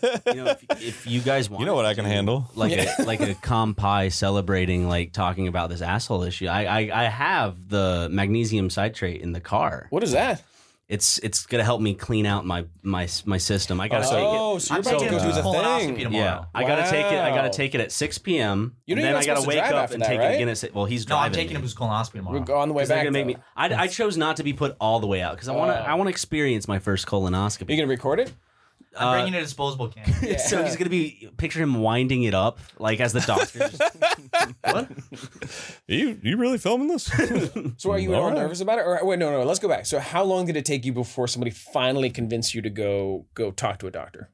If you guys want, You know what I can handle? like a compi celebrating, like talking about this asshole issue. I have the magnesium citrate in the car. What is that? It's gonna help me clean out my system. I gotta take it. Oh, so you're about to go do the colonoscopy thing. tomorrow. Yeah, I gotta take it. I gotta Wow. take it at 6 p.m. You know and then you're not I gotta supposed to wake drive up after and that, take right? it again at 6. Well, he's No, driving. I'm taking him me. to his colonoscopy tomorrow. We'll go on the way 'Cause they're back. gonna make me. though. I chose not to be put all the way out because I want to experience my first colonoscopy. Are you going to record it? I'm bringing a disposable can. So he's gonna be picture him winding it up like as the doctor. What? You really filming this? So are you all All right. nervous about it? Or wait, no. Let's go back. So how long did it take you before somebody finally convinced you to go talk to a doctor?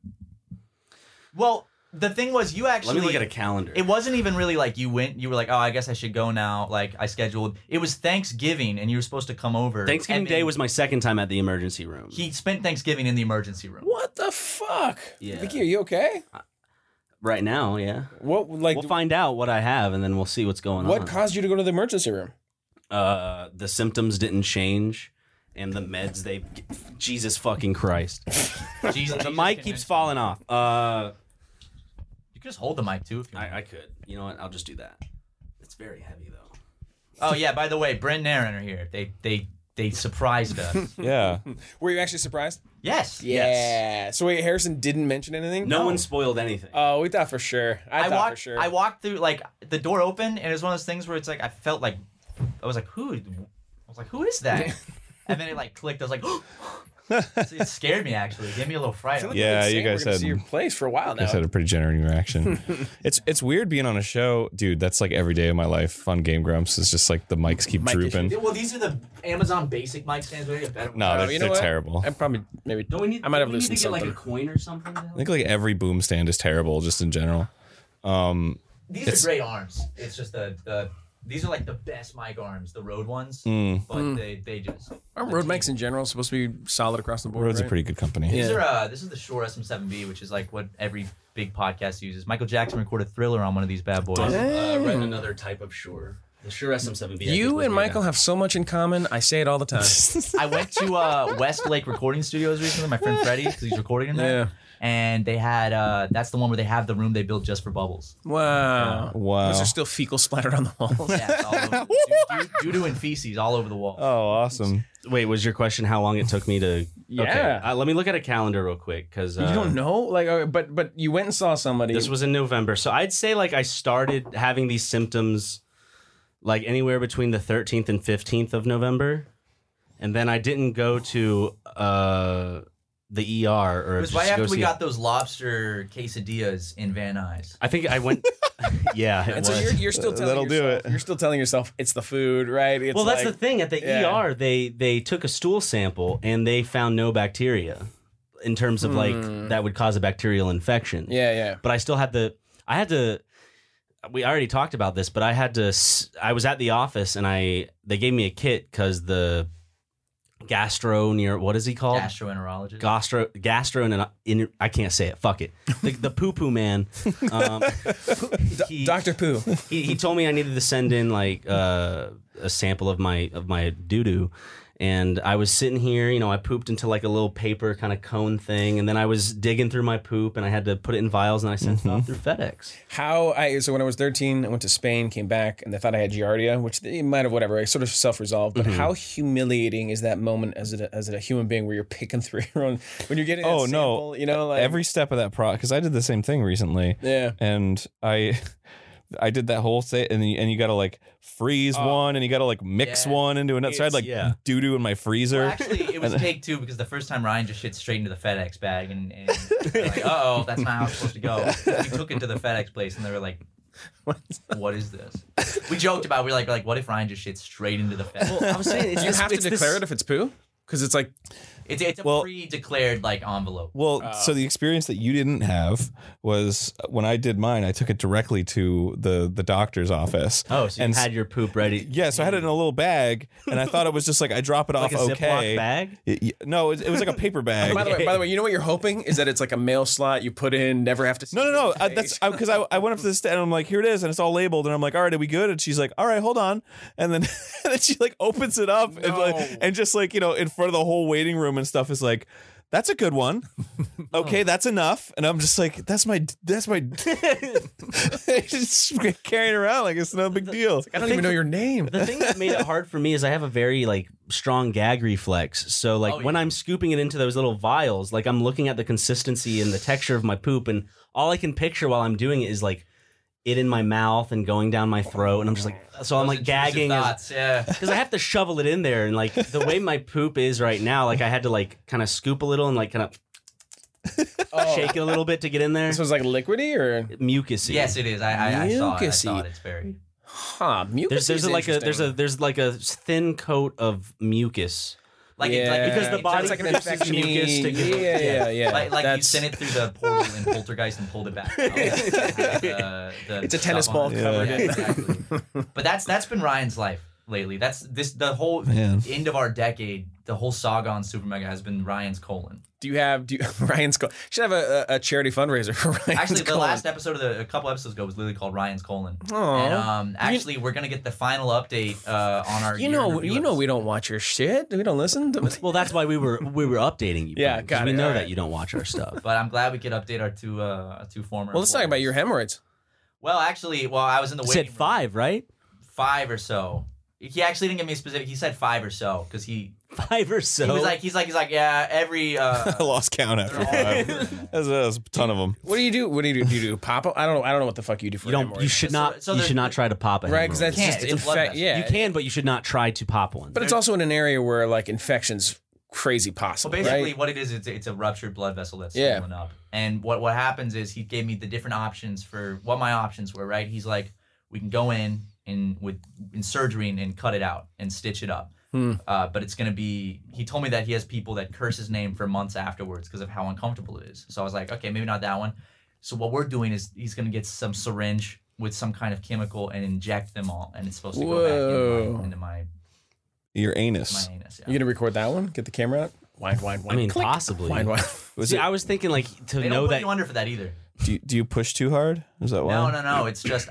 Well, the thing was, you actually Let me look at a calendar. It wasn't even really like you went. You were like, oh, I guess I should go now. Like I scheduled. It was Thanksgiving, and you were supposed to come over. Thanksgiving And Day then was my second time at the emergency room. He spent Thanksgiving in the emergency room. What the fuck? Yeah. Vicky, are you okay? Right now, yeah. What We'll find out what I have, and then we'll see what's going on. what caused you to go to the emergency room? The symptoms didn't change, and the meds Jesus fucking Christ. Jesus, The mic keeps falling off. You could just hold the mic too if you want. I could. You know what? I'll just do that. It's very heavy though. Oh yeah. By the way, Brent and Aaron are here. They surprised us. Yeah. Were you actually surprised? Yes. Yeah. So wait, Harrison didn't mention anything? No one spoiled anything. Oh, we thought for sure. I thought for sure. I walked through, like, the door opened, and it was one of those things where it's like I felt like I was like, who is that? And then it like clicked. I was like, it scared me actually. It gave me a little fright. I feel like Yeah, we've been you saying guys we're gonna had- see your place for a while You now. guys had a pretty genuine reaction. It's weird being on a show, dude. That's like every day of my life. Fun Game Grumps is just like the mics keep Mic drooping. Well, these are the Amazon basic mic stands. We get better ones. No, they're, you know they're what? terrible. I probably maybe. Don't we need? I might have we need to loosened get like something. a coin or something. I think like every boom stand is terrible, just in general. These It's- are great arms. It's just these are like the best mic arms, the Rode ones, but they just Aren't road mics in general supposed to be solid across the board? Rode's a right? pretty good company. These are this is the Shure SM7B, which is like what every big podcast uses. Michael Jackson recorded Thriller on one of these bad boys. Read another type of Shure. The Shure SM7B. I think, You was and made Michael out- have so much in common. I say it all the time. I went to Westlake Recording Studios recently, my friend Freddie, because he's recording in there. Yeah. And they had that's the one where they have the room they built just for Bubbles. Wow. Wow. Was there still fecal splattered on the walls? Yeah, it's all over, doo-doo and feces all over the wall. Oh, awesome. Wait, was your question how long it took me to? Yeah. Okay. Let me look at a calendar real quick because You don't know, like, but you went and saw somebody. This was in November, so I'd say like I started having these symptoms like anywhere between the 13th and 15th of November, and then I didn't go to the ER or It was just right go after we see- got those lobster quesadillas in Van Nuys. I think I went. Yeah, it and was. so you're still telling That'll do yourself, it. You're still telling yourself it's the food, right? It's well, that's like, the thing. At the Yeah. ER, they took a stool sample and they found no bacteria in terms of like that would cause a bacterial infection. Yeah. But I still had to. We already talked about this, but I had to. I was at the office and they gave me a kit because the what is he called? Gastroenterologist. I can't say it. Fuck it. The poo poo man. Dr. Poo. He told me I needed to send in like a sample of my doo doo. And I was sitting here, I pooped into like a little paper kind of cone thing, and then I was digging through my poop, and I had to put it in vials, and I sent it off through FedEx. So when I was 13, I went to Spain, came back, and they thought I had Giardia, which they might have whatever. I sort of self-resolved. But how humiliating is that moment as a human being where you're picking through your own when you're getting? That sample, like, every step of that process. Because I did the same thing recently. Yeah, and I did that whole thing, and you got to like freeze one, and you got to like mix one into another. So I had like doo doo in my freezer. Well, actually, it was take two because the first time Ryan just shit straight into the FedEx bag, and like, that's not how it's supposed to go. We took it to the FedEx place, and they were like, "What is this?" We joked about. We were like, "What if Ryan just shit straight into the FedEx?" Well, I was saying, you have to declare it if it's poo, because it's like. It's a pre-declared like envelope. Well, so the experience that you didn't have was when I did mine, I took it directly to the doctor's office. Oh, so you had your poop ready? Yeah, so I had it in a little bag, and I thought it was just like I drop it like off a okay. Ziploc bag? No, it was like a paper bag. By the way, you know what you're hoping is that it's like a mail slot you put in, never have to. See No. That's because I went up to the stand and I'm like, here it is, and it's all labeled, and I'm like, all right, are we good? And she's like, all right, hold on, and then she like opens it up and just like in front of the whole waiting room and stuff is like. That's a good one. Okay, that's enough. And I'm just like, that's my just carrying around like it's no big deal. I don't even know your name. The thing that made it hard for me is I have a very like strong gag reflex. So like when I'm scooping it into those little vials, like I'm looking at the consistency and the texture of my poop, and all I can picture while I'm doing it is like it in my mouth and going down my throat, and I'm just like, so I'm like gagging because I have to shovel it in there, and like the way my poop is right now, like I had to like kind of scoop a little and like kind of shake it a little bit to get in there. This was like liquidy or mucusy. Yes, it is. I saw it. It's very mucus. There's like a thin coat of mucus. Because the body like an produces infection. mucus to give Yeah. Like you sent it through the portal in Poltergeist and pulled it back. It's a tennis ball covered. Yeah, exactly. But that's been Ryan's life lately. The whole end of our decade. The whole saga on Super Mega has been Ryan's colon. Do you Ryan's colon? Should have a charity fundraiser for Ryan's colon. Actually, the last episode a couple episodes ago was literally called Ryan's colon. Aww. And actually, we're gonna get the final update on our. You know, we don't watch your shit. We don't listen to. Well, that's why we were updating you. Yeah, got it. We know that right. you don't watch our stuff. But I'm glad we could update our two former. Well, let's talk about your hemorrhoids. Well, actually, I was in the waiting room. Said 5, right? 5 or so. He actually didn't give me a specific. He said 5 or so because he 5 or so. He was like, yeah, every. I lost count after 5. There's a ton of them. What do you do? Do you do pop? I don't know what the fuck you do for. You should not. You should not try to pop a right because that's just infect. Yeah, you can, but you should not try to pop one. But it's also in an area where like infections crazy possible. Well, basically, right? what it is, it's a ruptured blood vessel that's swollen up. And what happens is he gave me the different options for what my options were. Right, he's like, we can go in surgery and cut it out and stitch it up. But it's going to be, he told me that he has people that curse his name for months afterwards because of how uncomfortable it is. So I was like, okay, maybe not that one. So what we're doing is he's going to get some syringe with some kind of chemical and inject them all. And it's supposed to go back into my your anus. My anus, yeah. You going to record that one? Get the camera out? Wine. I mean, click. Possibly. Wine. See, I was thinking like to they know don't put that. you under for that either. Do you push too hard? Is that why? No. It's just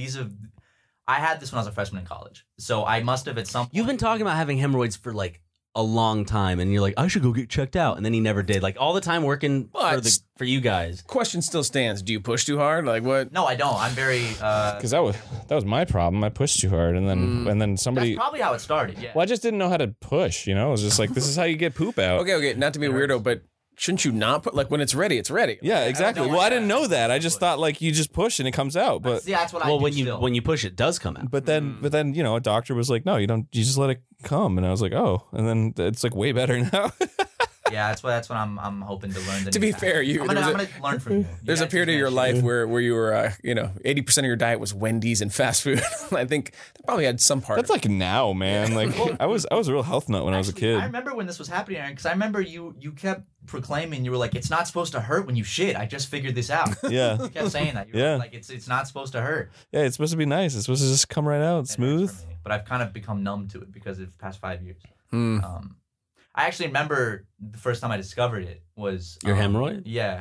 I had this when I was a freshman in college, so I must have at some point. You've been talking about having hemorrhoids for like a long time, and you're like, I should go get checked out, and then he never did. Like all the time working for you guys. Question still stands: do you push too hard? Like what? No, I don't. I'm very because that was my problem. I pushed too hard, and then somebody. That's probably how it started. Yeah. Well, I just didn't know how to push. It was just like this is how you get poop out. Okay. Not to be a weirdo, but. Shouldn't you not put when it's ready? It's ready. Yeah, exactly. I didn't know that. I just thought like you just push and it comes out. But see, that's what I do. When you push, it does come out. But then a doctor was like, no, you don't. You just let it come. And I was like, oh. And then it's like way better now. Yeah, that's what I'm hoping to learn. To be fair, I'm gonna learn from you. There's a period of your life where you were 80% of your diet was Wendy's and fast food. I think that probably had some part. That's like now, man. Like I was a real health nut when I was a kid. I remember when this was happening, Aaron, because I remember you kept proclaiming, you were like, it's not supposed to hurt when you shit. I just figured this out. Yeah. You kept saying that. You were like it's not supposed to hurt. Yeah, it's supposed to be nice. It's supposed to just come right out smooth. But I've kind of become numb to it because of the past 5 years. I actually remember the first time I discovered it was Your hemorrhoid? Yeah.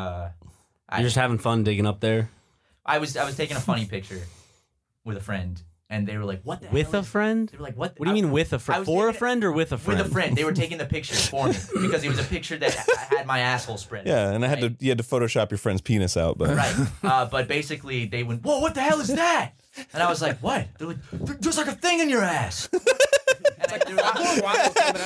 You're just having fun digging up there? I was taking a funny picture with a friend, and they were like, "What the with hell a friend?" They were like, "What? What do you mean with a friend? For a friend or with a friend? With a friend. They were taking the picture for me because it was a picture that had my asshole spread. Yeah, and you had to Photoshop your friend's penis out, but right. But basically, they went, "Whoa, what the hell is that?" And I was like, "What?" They're like, "There's like a thing in your ass." And they were like,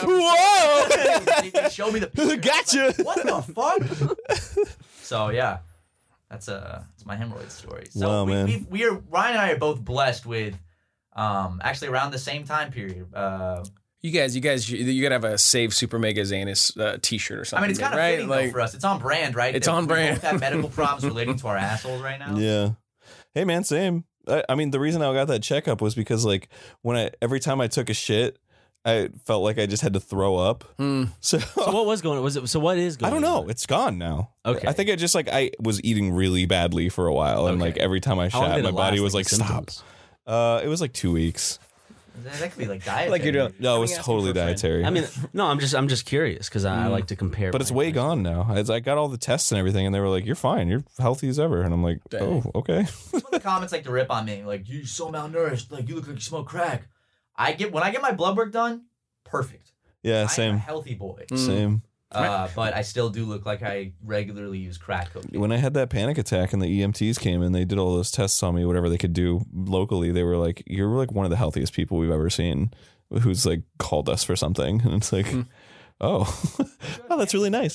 whoa! They showed me the picture. Gotcha. Like, what the fuck? So yeah. That's my hemorrhoid story. So wow, man. Ryan and I are both blessed with actually around the same time period. You gotta have a Save Super Mega Zanus t-shirt or something. I mean, it's kind of right? fitting though for us. It's on brand, right? It's on brand. We both have medical problems relating to our assholes right now. Yeah. Hey man, same. I mean, the reason I got that checkup was because like every time I took a shit, I felt like I just had to throw up. So what was going on? So what is going on? I don't know. It's gone now. Okay. I think I just I was eating really badly for a while, and like every time I shat, my body was like, stop. It was like 2 weeks. That could be like dietary. Like you're doing. No, it was totally dietary. I mean, no, I'm just curious because I like to compare. But it's way gone now. I got all the tests and everything, and they were like, "You're fine. You're healthy as ever." And I'm like, "Oh, okay." Some of the comments like to rip on me, like you're so malnourished, like you look like you smoke crack. When I get my blood work done, perfect. Yeah, I'm same. a healthy boy. Same. But I still do look like I regularly use crack cocaine. When I had that panic attack and the EMTs came and they did all those tests on me, whatever they could do locally, they were like, "You're like one of the healthiest people we've ever seen," who's like called us for something. And it's like, oh, that's really nice.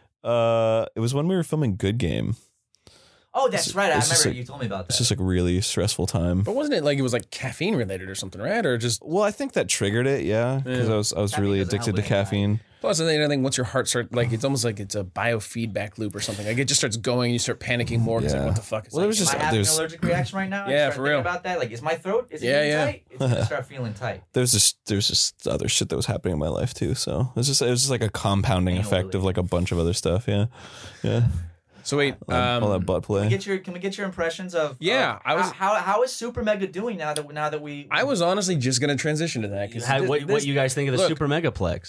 It was when we were filming Good Game. Oh, that's right. I remember like, you told me about that. It's just like a really stressful time. But wasn't it like it was like caffeine related or something, right? Or just well, I think that triggered it, yeah, because I was really addicted to caffeine. Plus, I think once your heart starts, like it's almost like it's a biofeedback loop or something. Like it just starts going, you start panicking more. Because like, what the fuck is well, it was just am I having an allergic reaction right now? Yeah, for real. About that, like, is my throat? Is it getting tight? It's gonna start feeling tight. There's just other shit that was happening in my life too. So it was just like a compounding effect of like a bunch of other stuff. Yeah. So wait, all that butt play. Can we get your impressions of? How is Super Mega doing now that we? I was honestly just gonna transition to that because what you guys think of the Super Megaplex?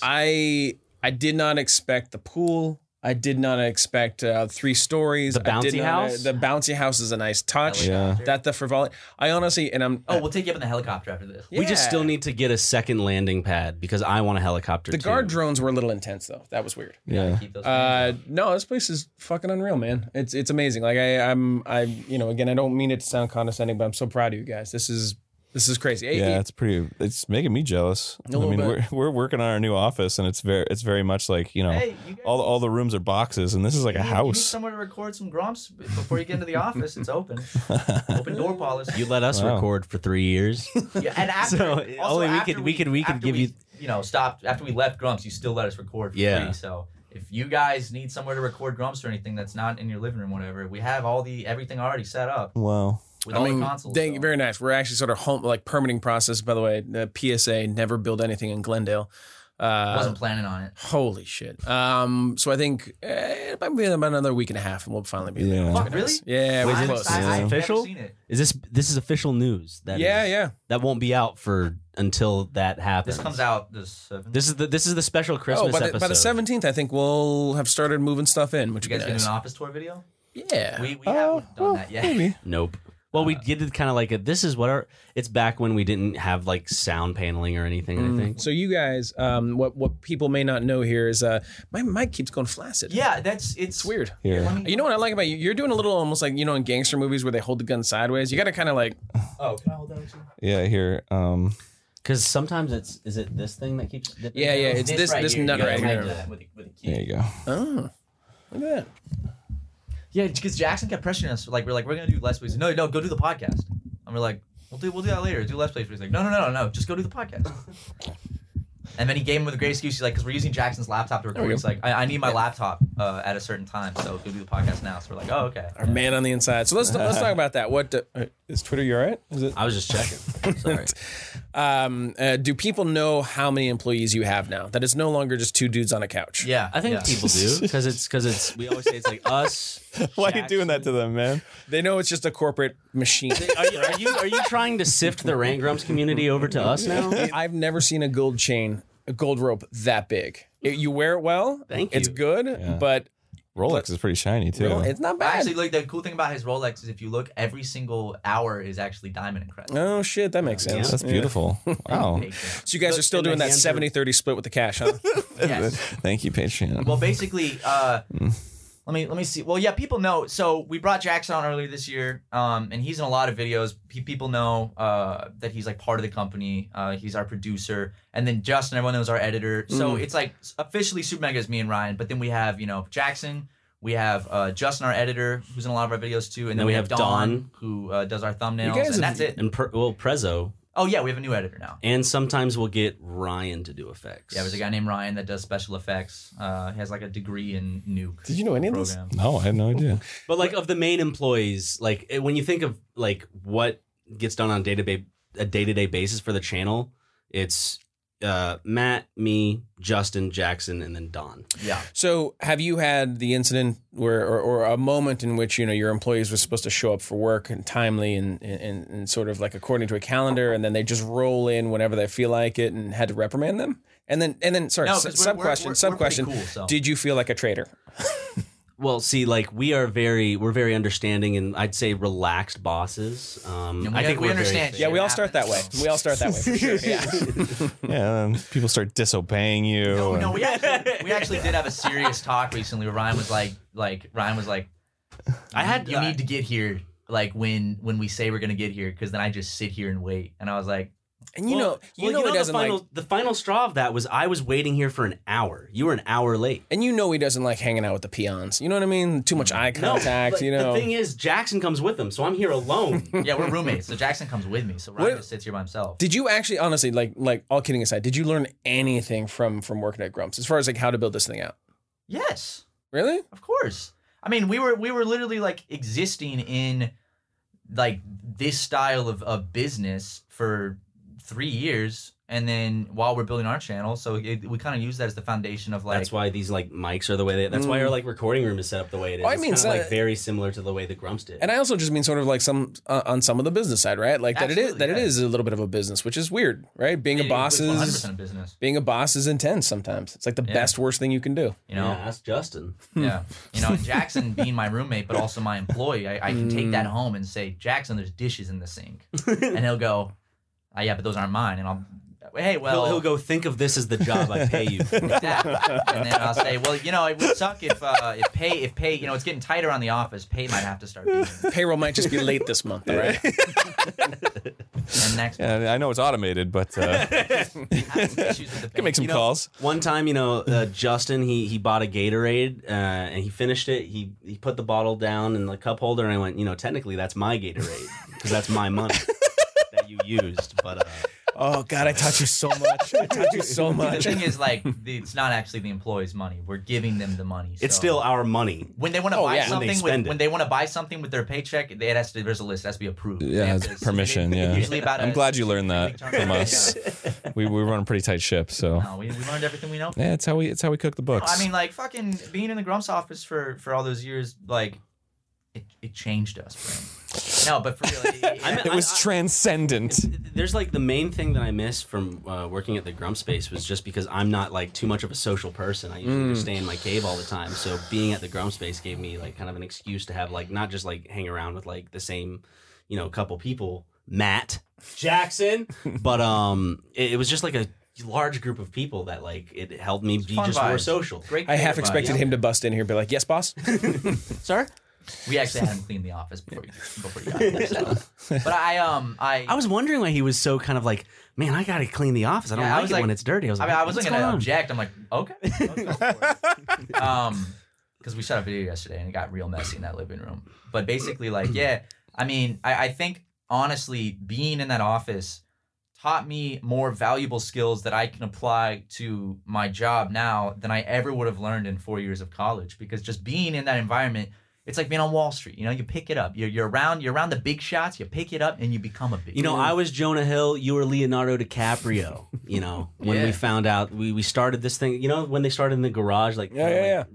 I did not expect the pool. I did not expect 3 stories. The bouncy house? The bouncy house is a nice touch. Yeah. That the frivolity. I honestly, and I'm. We'll take you up in the helicopter after this. We just still need to get a second landing pad because I want a helicopter. The guard drones were a little intense though. That was weird. Yeah. No, this place is fucking unreal, man. It's amazing. Like I'm again, I don't mean it to sound condescending, but I'm so proud of you guys. This is crazy. Yeah, it's making me jealous. I mean, we're working on our new office, and it's very much like all the rooms are boxes, and this is like a house. You need somewhere to record some grumps before you get into the office. It's open, open door policy. You let us record for 3 years. Yeah, and after we could give you stopped after we left Grumps. You still let us record for free. So if you guys need somewhere to record Grumps or anything that's not in your living room, whatever, we have everything already set up. Wow. With all the consoles. Thank you, very nice. We're actually sort of home like permitting process. By the way, the PSA never build anything in Glendale. Wasn't planning on it. Holy shit. So I think it might be about another week and a half, and we'll finally be there. Fuck, really? Yeah, we're close. I've official? never seen it. This is official news? That won't be out until that happens. This comes out this 7th. This is the special Christmas episode. By the 17th, I think we'll have started moving stuff in. Which you guys be get nice. an office tour video? Yeah, we haven't done that yet. Maybe. Nope. Well, we did kind of like this is what it's back when we didn't have like sound paneling or anything, I think. So you guys, what people may not know here is my mic keeps going flaccid. Yeah, it's weird. Yeah. You know what I like about you? You're doing a little almost like, in gangster movies where they hold the gun sideways. You got to kind of like. Oh, can I hold that too? Yeah, here. Because sometimes is it this thing that keeps. Yeah, it's this nut right here. There you go. Oh, look at that. Yeah, because Jackson kept pressuring us. Like, we're gonna do Let's Plays. No, go do the podcast. And we're like, we'll do that later. Do Let's Plays. He's like, no, just go do the podcast. And then he gave him with a great excuse. He's like, because we're using Jackson's laptop to record. He's like, I need my laptop at a certain time, so go do the podcast now. So we're like, oh, okay. Our man on the inside. So let's talk about that. What is Twitter? You all right? Is it? I was just checking. Sorry. Do people know how many employees you have now? That it's no longer just 2 dudes on a couch. Yeah, I think people do because it's. We always say it's like us. Why are you doing that to them, man? They know it's just a corporate machine. Are you trying to sift the Rant Grumps community over to us now? I've never seen a gold chain a gold rope that big. You wear it well. Thank you. It's good, but Rolex is pretty shiny too. it's not bad. Actually, like the cool thing about his Rolex is if you look, every single hour is actually diamond encrusted. Oh shit, that makes sense. That's beautiful. Wow. So you guys are still doing that 70-30 split with the cash, huh? Yes. Thank you, Patreon. Well, basically, let me see. Well, yeah, people know. So we brought Jackson on earlier this year, and he's in a lot of videos. People know that he's like part of the company. He's our producer, and then Justin, everyone knows our editor. So it's like officially Super Mega is me and Ryan. But then we have Jackson. We have Justin, our editor, who's in a lot of our videos too, and then we have Dawn, who does our thumbnails, and that's it. And Prezzo. Oh yeah, we have a new editor now. And sometimes we'll get Ryan to do effects. Yeah, there's a guy named Ryan that does special effects. He has like a degree in Nuke. Did you know any of this? No, I had no idea. But like of the main employees, like when you think of like what gets done on a day-to-day basis for the channel, it's Matt, me, Justin, Jackson, and then Don. Yeah. So have you had the incident where, or a moment in which, your employees were supposed to show up for work and timely and sort of like according to a calendar, and then they just roll in whenever they feel like it and had to reprimand them? And then sorry, sub question. Cool, so. Did you feel like a traitor? Well, see, like we're very understanding and I'd say relaxed bosses. I think we understand. Yeah, we all start that way. We all start that way for sure. Yeah. Yeah, people start disobeying you. No, we actually did have a serious talk recently where Ryan was like, you need to get here like when we say we're gonna get here, because then I just sit here and wait. And I was like. And it doesn't the final straw of that was I was waiting here for an hour. You were an hour late. And he doesn't like hanging out with the peons. You know what I mean? Too much eye contact, The thing is, Jackson comes with him, so I'm here alone. Yeah, we're roommates, so Jackson comes with me. So Ryan just sits here by himself. Did you actually, honestly, like all kidding aside, did you learn anything from working at Grumps as far as like how to build this thing out? Yes. Really? Of course. I mean, we were literally like existing in like this style of business for 3 years, and then while we're building our channel, so we kind of use that as the foundation of like. That's why these like mics are the way that's why our like recording room is set up the way it is. Well, I mean, it's kind of like very similar to the way the Grumps did. And I also just mean sort of like some on some of the business side, right? Like absolutely, it is a little bit of a business, which is weird, right? Being a boss is 100% business. Being a boss is intense sometimes. It's like the best worst thing you can do. Ask Justin. Yeah, and Jackson being my roommate, but also my employee, I can take that home and say, Jackson, there's dishes in the sink, and he'll go. Yeah, but those aren't mine. And he'll go, think of this as the job I pay you. Exactly. And then I'll say, well, it would suck if pay, it's getting tighter on the office. Pay might have to start being. Payroll might just be late this month, all right? And next month. I know it's automated, but can make some calls. One time, Justin, he bought a Gatorade and he finished it. He put the bottle down in the cup holder, and I went, technically that's my Gatorade because that's my money that you used, but. Oh God, I taught you so much. The thing is, like, it's not actually the employees' money. We're giving them the money. So. It's still our money. When they want to buy something, when they want to buy something with their paycheck, there's a list. It has to be approved. Yeah, it's permission. Usually about. I'm glad you learned that from us. We run a pretty tight ship, so. No, we learned everything we know. Yeah, it's how we cook the books. I mean, like, fucking being in the Grumps office for all those years, like, it changed us, Brandon. No, but for real, it was transcendent. There's like the main thing that I miss from working at the Grump Space was just because I'm not like too much of a social person. I usually just stay in my cave all the time. So being at the Grump Space gave me like kind of an excuse to have like not just like hang around with like the same, couple people, Matt, Jackson, but it was just like a large group of people that like it helped me be just more social. Great. I half expected him to bust in here and be like, "Yes, boss." Sir? We actually had him clean the office before you got here. So. But I was wondering why he was so kind of like, man, I gotta clean the office. I don't like it when it's dirty. I was wasn't gonna object. I'm like, okay. Because we shot a video yesterday and it got real messy in that living room. But basically, like, yeah, I mean, I think honestly, being in that office taught me more valuable skills that I can apply to my job now than I ever would have learned in 4 years of college. Because just being in that environment. It's like being on Wall Street. You pick it up. You're around the big shots. You pick it up and you become a big. I was Jonah Hill. You were Leonardo DiCaprio. When we found out we started this thing. When they started in the garage, like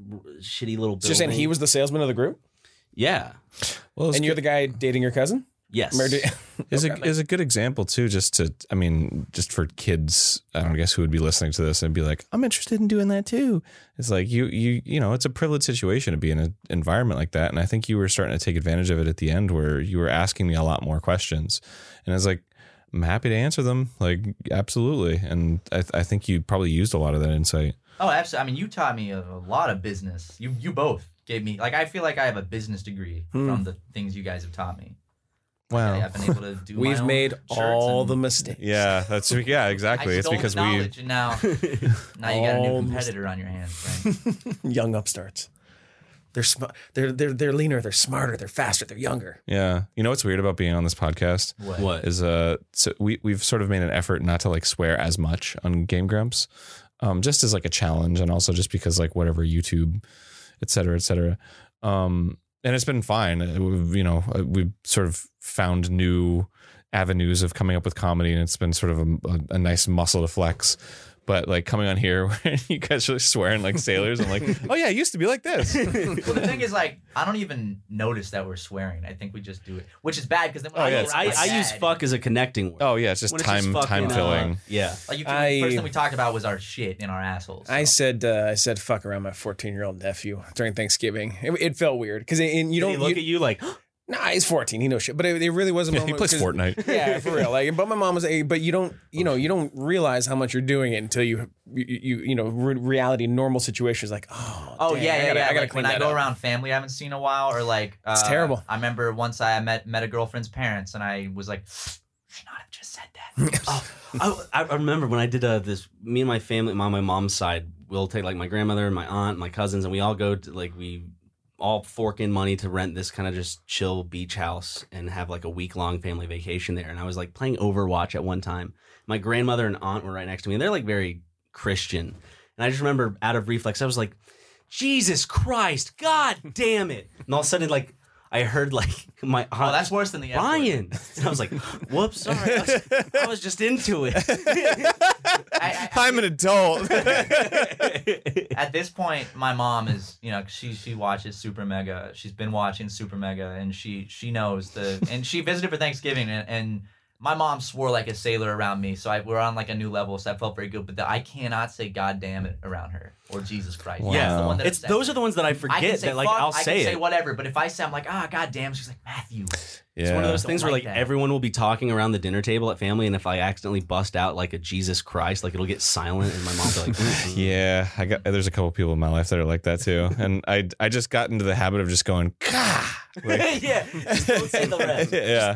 shitty little. So you're saying he was the salesman of the group? Yeah. Well, and you're the guy dating your cousin? Yes. Is a good example too, just for kids, I don't guess who would be listening to this and be like, I'm interested in doing that too. It's like you know, it's a privileged situation to be in an environment like that. And I think you were starting to take advantage of it at the end where you were asking me a lot more questions. And I was like, I'm happy to answer them. Like, absolutely. And I think you probably used a lot of that insight. Oh, absolutely. I mean, you taught me a lot of business. You both gave me, like, I feel like I have a business degree from the things you guys have taught me. Wow. I've been able to do We've my own made shirts all and the mistakes. Yeah, exactly. I It's stole because the knowledge, and now you got a new All competitor on your hands, right? Young upstarts. They're leaner, they're smarter, they're faster, they're younger. Yeah. You know what's weird about being on this podcast? What? Is so we've sort of made an effort not to like swear as much on Game Grumps. Just as like a challenge, and also just because like whatever YouTube, et cetera, et cetera. And it's been fine. We've sort of found new avenues of coming up with comedy, and it's been sort of a nice muscle to flex. But like coming on here where you guys are swearing like sailors, I'm like, oh yeah, it used to be like this. Well, the thing is, like, I don't even notice that we're swearing. I think we just do it, which is bad because then when I use fuck as a connecting word. Oh yeah, it's just time filling. Yeah. Like the first thing we talked about was our shit in our assholes. So. I said fuck around my 14-year-old nephew during Thanksgiving. It felt weird because you Did don't he look at you like. Nah, he's 14. He knows shit. But it really was a moment. He plays Fortnite. Yeah, for real. Like, but my mom was, but you don't realize how much you're doing it until you reality, normal situations like, I gotta like clean when I go around family I haven't seen in a while, or like, it's terrible. I remember once I met a girlfriend's parents, and I was like, should not have just said that. I remember when I did this. Me and my family, on my mom's side, we'll take like my grandmother, my aunt, my cousins, and we all go to we all fork in money to rent this kind of just chill beach house and have like a week-long family vacation there. And I was like playing Overwatch at one time. My grandmother and aunt were right next to me, and they're like very Christian. And I just remember out of reflex, I was like, Jesus Christ, God damn it. And all of a sudden, like, I heard like my aunt. Oh, that's worse than the Ryan. And I was like, whoops, sorry. I was just into it. I'm an adult. At this point, my mom is, she watches Super Mega. She's been watching Super Mega, and she knows and she visited for Thanksgiving, and my mom swore like a sailor around me, so we're on like a new level, so I felt very good. But I cannot say "God damn it" around her or "Jesus Christ." Wow. Yeah, the one that those are the ones that I forget. I can say that like fuck, I'll I say can it. say whatever, but if I say I'm like, God damn, she's like Matthew. Yeah. It's one of those things where like like that. everyone will be talking around the dinner table at family, and if I accidentally bust out like a Jesus Christ, like it'll get silent, and my mom will be like, Yeah, there's a couple people in my life that are like that too, and I just got into the habit of just going, Gah! Like, yeah, just don't say the rest. Yeah.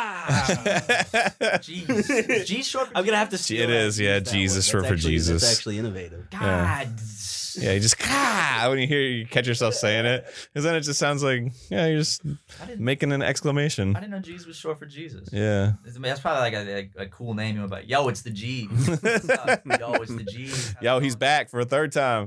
Just, God. Jeez. G short for I'm gonna have to steal It that is, and yeah, use that Jesus one. short for Jesus. That's actually innovative. God. Yeah, you just when you catch yourself saying it, because then it just sounds like you're just making an exclamation. I didn't know Jesus was short for Jesus. Yeah, that's probably like a cool name. You're like, yo, it's the G. Yo, it's the G. Yo, he's back for a third time.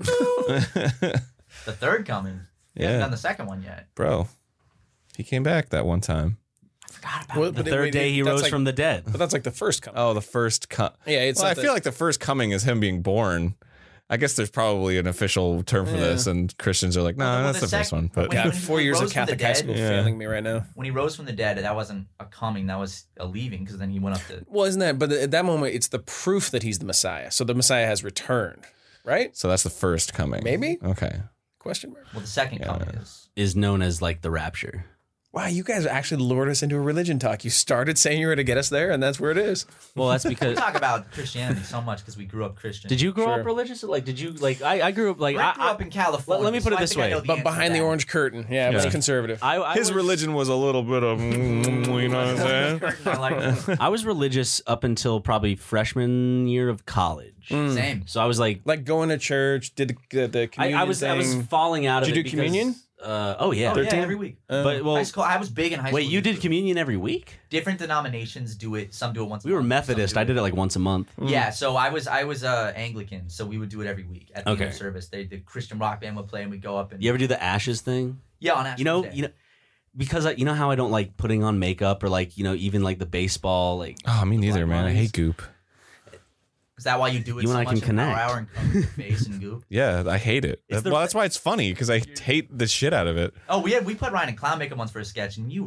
The third coming. He hasn't Yeah, done the second one yet. bro, he came back that one time. I forgot about The third day he rose from the dead. But that's like the first coming. Oh, the first Yeah, it's. Well, I feel like the first coming is him being born. I guess there's probably an official term for this, and Christians are like, no, Well, that's the the first one. But when God, he 4 years rose of from the Catholic high dead- school Yeah. failing me right now. when he rose from the dead, that wasn't a coming, that was a leaving, because then he went up to. Well, isn't that? But at that moment, it's the proof that he's the Messiah. So the Messiah has returned, right? so that's the first coming. Maybe? Okay. Question mark. Well, the second coming Is known as like the rapture. Wow, you guys actually lured us into a religion talk. You started saying you were going to get us there, and that's where it is. Well, that's We because. talk about Christianity so much because we grew up Christian. Did you grow Sure. up religious? Like, did you like? I grew up like. I grew up in California. let me put it so I this think I way. know the But answer behind to the that. orange curtain, yeah, it was Yeah. conservative. His religion was a little bit of, you know what I'm saying? I like that. I was religious up until probably freshman year of college. Same. So I was like, Like going to church, did the communion I was thing. falling out of Did it. you do communion? Oh yeah. Oh, yeah, every week. But well, High school, I was big in high school. wait, you did communion every week? Different denominations do it. Some do it once. We were a month, some Methodist. do I did it like once a month. Yeah, so I was Anglican, so we would do it every week at the end Okay. of service. The Christian rock band would play, and we'd go up and You ever do the ashes thing? yeah on Ash You know, Wednesday. because you know how I don't like putting on makeup or like even like the baseball like. Oh, me neither, black man. I lines. hate goop. Is that why you do it You so and I much can in Power connect. Hour and cover your face and goop? Yeah, I hate it. the- Well, that's why it's funny, because I hate the shit out of it. Oh, we put Ryan in clown makeup once for a sketch, and you were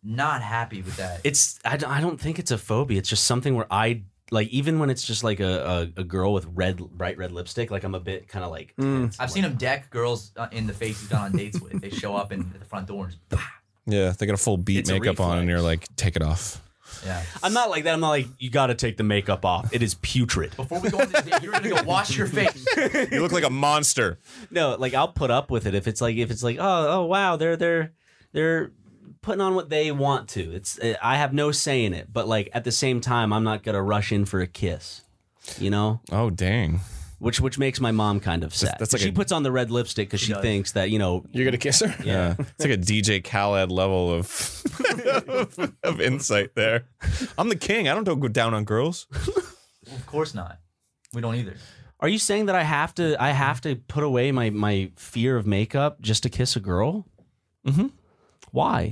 not happy with that. I don't think it's a phobia. It's just something where I like, even when it's just like a girl with bright red lipstick, like I'm a bit kind of like tense. I've seen him deck girls in the face he's gone on dates with. They show up at the front door and just, bah. Yeah, they got a full beat It's a makeup on, and reflex. you're like, take it off. Yeah. I'm not like that. I'm not like, you got to take the makeup off. It is putrid. Before we go on this date, you're gonna go wash your face. You look like a monster. No, like I'll put up with it if it's like oh wow, they're putting on what they want to. I have no say in it, but like at the same time, I'm not gonna rush in for a kiss. You know? Oh dang. Which makes my mom kind of sad. That's like she a- puts on the red lipstick because she thinks that, you know, You're gonna kiss her? Yeah, it's like a DJ Khaled level of of insight there. I'm the king. I don't go down on girls. Well, of course not. We don't either. Are you saying that I have to put away my fear of makeup just to kiss a girl? Mm-hmm. Why?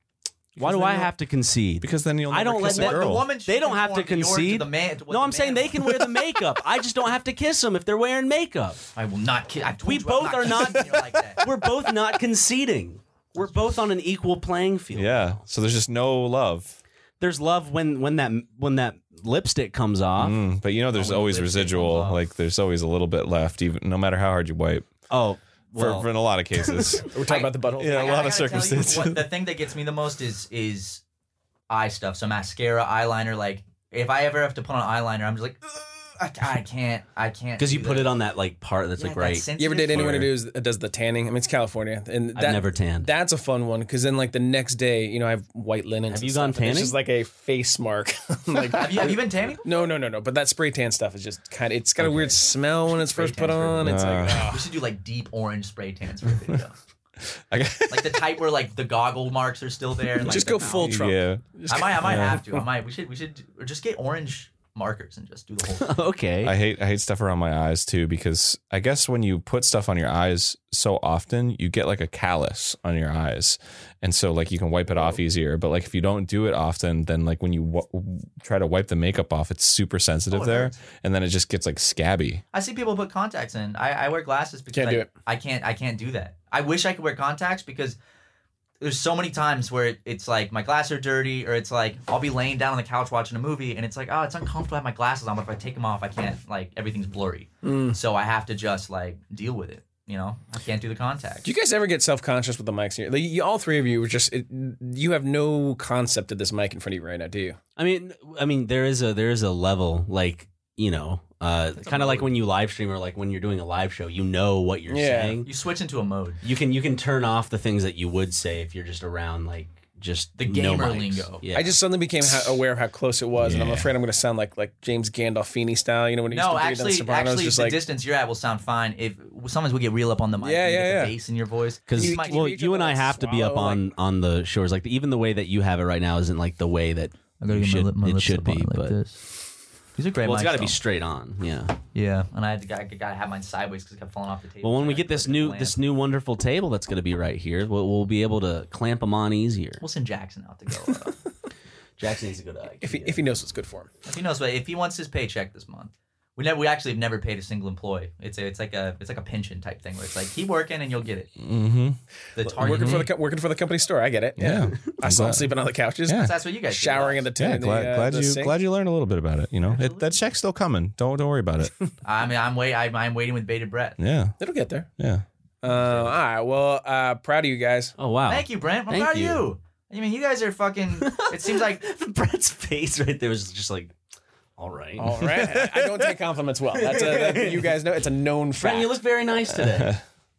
Why do then I you'll- have to concede? Because then you'll I never don't let kiss a that- The girl. woman They don't have to conform yours concede. To the man, to what No, the I'm saying man they can wear the makeup. I just don't have to kiss them if they're wearing makeup. I will not kiss. I told We you both I'm are not- kissing you like that. We're both not conceding. We're both on an equal playing field. Yeah. So there's just no love. There's love when that lipstick comes off. But you know, there's when the always lipstick residual. comes off. Like there's always a little bit left, even no matter how hard you wipe. Oh, well, For in a lot of cases. We're talking about the butthole. Yeah, a lot of I gotta tell you, circumstances. the thing that gets me the most is eye stuff. So mascara, eyeliner. Like if I ever have to put on eyeliner, I'm just like, "Ugh, I can't. because you do put that." it on that like part that's Yeah, like that right. sensitive You ever date anyone part. who does the tanning? I mean, it's California, and I've never tanned. That's a fun one because then, like the next day, you know, I have white linen. Have you gone tanning? It's just like a face mark. Like, Have you been tanning? no. But that spray tan stuff is just kind of. It's got a weird smell when it's Spray first put tan's on. pretty It's like, good. We should do like deep orange spray tans for a video. I got- Like the type where like the goggle marks are still there. And, like, just the go mouth. full Trump. Yeah. I might have to. We should or just get orange markers and just do the whole thing. Okay. I hate stuff around my eyes too, because I guess when you put stuff on your eyes so often, you get like a callus on your eyes, and so like you can wipe it off easier. But like if you don't do it often, then like when you try to wipe the makeup off, it's super sensitive Oh, it there, hurts. and then it just gets like scabby. I see people put contacts in. I wear glasses because Can't do it. I can't do that. I wish I could wear contacts because there's so many times where it's like my glasses are dirty, or it's like I'll be laying down on the couch watching a movie and it's like, oh, it's uncomfortable to have my glasses on, but if I take them off, I can't, like everything's blurry. So I have to just like deal with it. You know, I can't do the contacts. do you guys ever get self-conscious with the mics here? Like, all three of you were just. You have no concept of this mic in front of you right now, do you? I mean, there is a level, like, you know, kind of like when you live stream or like when you're doing a live show, you know what you're Yeah. saying. You switch into a mode. You can turn off the things that you would say if you're just around, like just The no gamer mics. lingo. Yeah. I just suddenly became aware of how close it was, and I'm Yeah. afraid I'm going to sound like James Gandolfini style. You know when he used No, to do it on actually, Sopranos, just the like distance you're at will sound fine. If sometimes we get real up on the mic, Yeah, and you yeah, get yeah. the bass in your voice. because Can you well, reach you up and I and have to be up swallow, on the shores, like even the way that you have it right now isn't like the way that it should be. But these are great. well, it's got got to be straight on. Yeah. Yeah, and I gotta have mine sideways because it kept falling off the table. Well, when we I get this put it in new the this lamp. new wonderful table that's going to be right here, we'll be able to clamp them on easier. We'll send Jackson out to go. Jackson needs a good eye. if he knows what's good for him. If he knows, if he wants his paycheck this month, we actually have never paid a single employee. It's like a pension type thing where it's like keep working and you'll get it. Mm-hmm. The target. Working for the company store. I get it. Yeah. I saw him sleeping on the couches. Yeah. That's what you guys do. Showering in the Yeah, tent. glad you learned a little bit about it. You know, that check's still coming. Don't worry about it. I mean, I'm waiting with bated breath. Yeah, It'll get there. yeah. All right. Well, proud of you guys. Oh wow! Thank you, Brent. I'm Thank proud of you. you. I mean, you guys are fucking. It seems like Brett's face right there was just like, all right. All right. I don't take compliments well. You guys know it's a known fact. Brent, you look very nice today.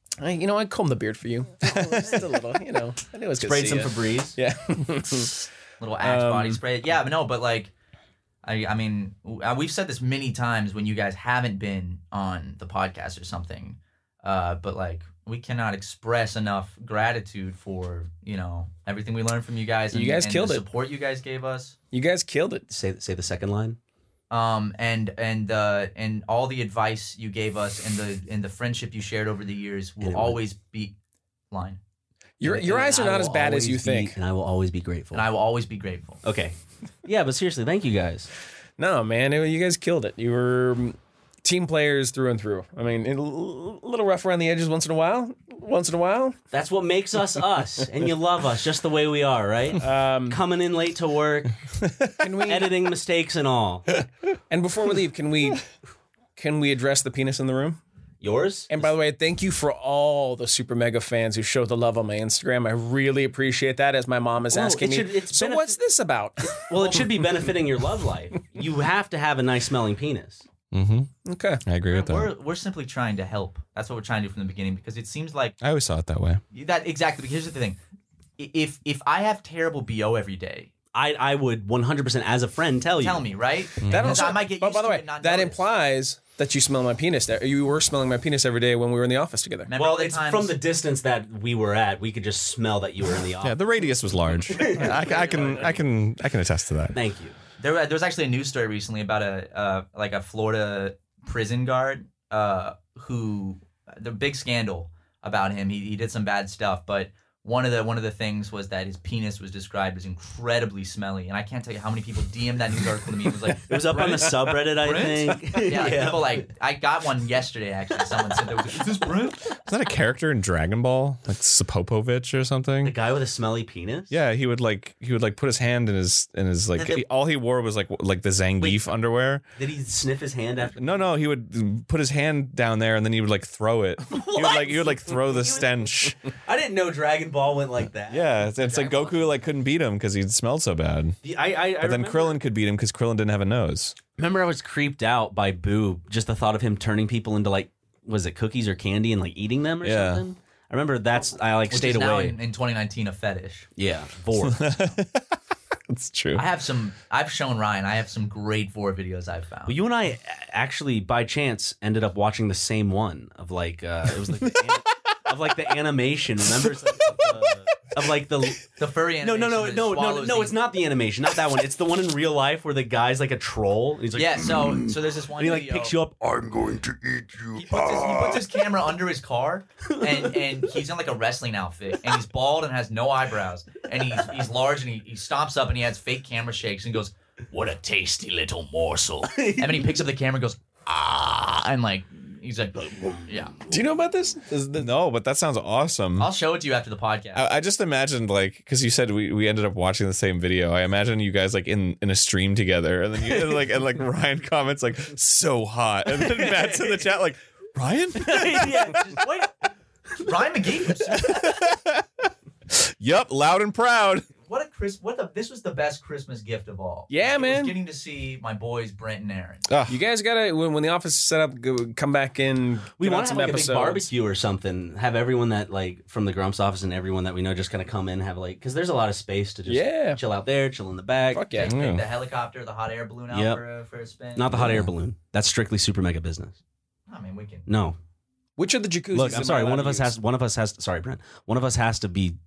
I combed the beard for you. Just a little, I knew it was good Sprayed to some see ya. Febreze. Yeah. little Axe body spray. Yeah, but no, but like, I mean, we've said this many times when you guys haven't been on the podcast or something, but like, we cannot express enough gratitude for everything we learned from you guys. And, You guys and killed the it. Support you guys gave us. You guys killed it. Say the second line. And all the advice you gave us and the friendship you shared over the years will always be line. Your eyes are not as bad as you think. And I will always be grateful. And I will always be grateful. Okay. Yeah, but seriously, thank you guys. No, man, you guys killed it. You were team players through and through. I mean, a little rough around the edges once in a while. That's what makes us us, and you love us just the way we are, right? Coming in late to work, editing mistakes and all. And before we leave, can we address the penis in the room? Yours? And by the way, thank you for all the super mega fans who show the love on my Instagram. I really appreciate that, as my mom is asking me. So what's this about? Well, it should be benefiting your love life. You have to have a nice smelling penis. Mm-hmm. Okay. I agree with that. We're simply trying to help. That's what we're trying to do from the beginning, because it seems like I always saw it that way. Exactly. Because here's the thing. If I have terrible BO every day, I would 100% as a friend tell you. Tell me, right? That also, I might get used by the to way, it and not that notice. implies that you smell my penis. You were smelling my penis every day when we were in the office together. Remember Well, the it's times- from the distance that we were at. We could just smell that you were in the office. Yeah, the radius was large. I can attest to that. Thank you. There was actually a news story recently about a Florida prison guard who, the big scandal about him. He did some bad stuff, but one of the things was that his penis was described as incredibly smelly, and I can't tell you how many people DM'd that news article to me. It was like It was up on the subreddit, I think. yeah, people I got one yesterday actually. Someone said, "Is this Brent?" Is that a character in Dragon Ball, like Sapopovich or something? The guy with a smelly penis? Yeah, he would put his hand in his like all he wore was like the Zangief underwear. Did he sniff his hand after? No, he would put his hand down there and then he would like throw it. He would throw the stench. I didn't know Dragon Ball went like that. Yeah, it's like Goku like couldn't beat him because he smelled so bad. But then Krillin could beat him because Krillin didn't have a nose. Remember, I was creeped out by Boo. Just the thought of him turning people into like, was it cookies or candy and like eating them or something? I remember Which stayed is now away. in 2019 a fetish. Yeah, Vor. That's true. I've shown Ryan. I have some great Vor videos I've found. Well, you and I actually, by chance, ended up watching the same one of like it was like the animation. Remember? Of like the furry animation. No, it's not the animation, not that one. It's the one in real life where the guy's like a troll. And he's like, yeah. So there's this one. And he like video. picks you up. I'm going to eat you. He puts his camera under his car, and he's in like a wrestling outfit, and he's bald and has no eyebrows, and he's large, and he stomps up and he has fake camera shakes and goes, "What a tasty little morsel!" And then he picks up the camera and goes, "Ah," and like. He's like, yeah. Do you know about this? No, but that sounds awesome. I'll show it to you after the podcast. I just imagined like, because you said we ended up watching the same video. I imagine you guys like in a stream together, and then you and Ryan comments like so hot, and then Matt's in the chat like Ryan. Yeah, wait. Ryan McGee. Yup, loud and proud. This was the best Christmas gift of all. Yeah, It was man. getting to see my boys Brent and Aaron. You guys gotta when the office is set up, come back in. We want to some have like episodes. a big barbecue or something. Have everyone that like from the Grumps office and everyone that we know just kind of come in, have like, because there's a lot of space to just chill out there, chill in the back. Fuck yeah. Take the helicopter, the hot air balloon out for a spin. Not the hot air balloon. That's strictly super mega business. I mean, we can. No. Which of the jacuzzis? Look, I'm sorry. One of us has. Sorry, Brent. One of us has to be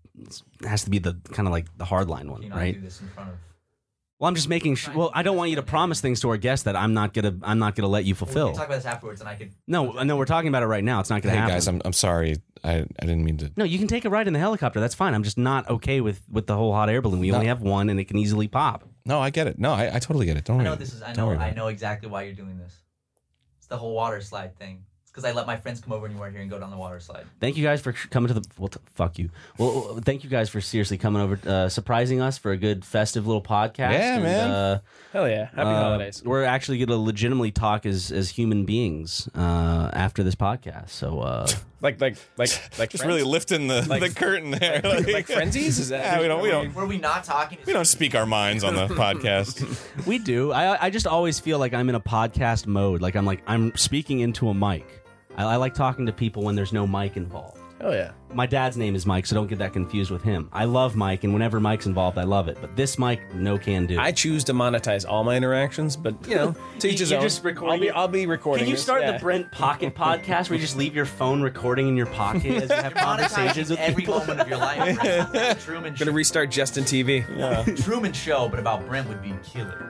the kind of like the hardline one, Can you not right? do this in front of? Well, I'm just making sure. Well, I don't want you to promise things to our guests that I'm not gonna let you We fulfill. can talk about this afterwards, and I could. No, we're talking about it right now. It's not gonna Hey happen. guys, I'm sorry. I didn't mean to. No, you can take a ride in the helicopter. That's fine. I'm just not okay with the whole hot air balloon. We only have one, and it can easily pop. No, I get it. No, I totally get it. Don't I worry. know what this is. I Don't worry know. about I it. know exactly why you're doing this. It's the whole water slide thing. Because I let my friends come over when you weren't here and go down the water slide. Thank you guys for coming to the. Well, fuck you. Well, thank you guys for seriously coming over, surprising us for a good festive little podcast. Yeah, man. Hell yeah. Happy holidays. We're actually going to legitimately talk as human beings after this podcast. So, Like Just really lifting the curtain there. like frenzies? Is that? Yeah, we don't. Were we not talking? We don't speak our minds on the podcast. we do. I just always feel like I'm in a podcast mode. Like I'm speaking into a mic. I like talking to people when there's no mic involved. Oh yeah. My dad's name is Mike, so don't get that confused with him. I love Mike, and whenever Mike's involved, I love it. But this Mike, no can do. I choose to monetize all my interactions, but to each his You're own. just recording I'll be recording. Can you this, start yeah. the Brent Pocket podcast where you just leave your phone recording in your pocket as you have You're conversations monetizing with every people? moment of your life. Brent. Truman Gonna restart Justin TV. Truman Show, but about Brent would be killer.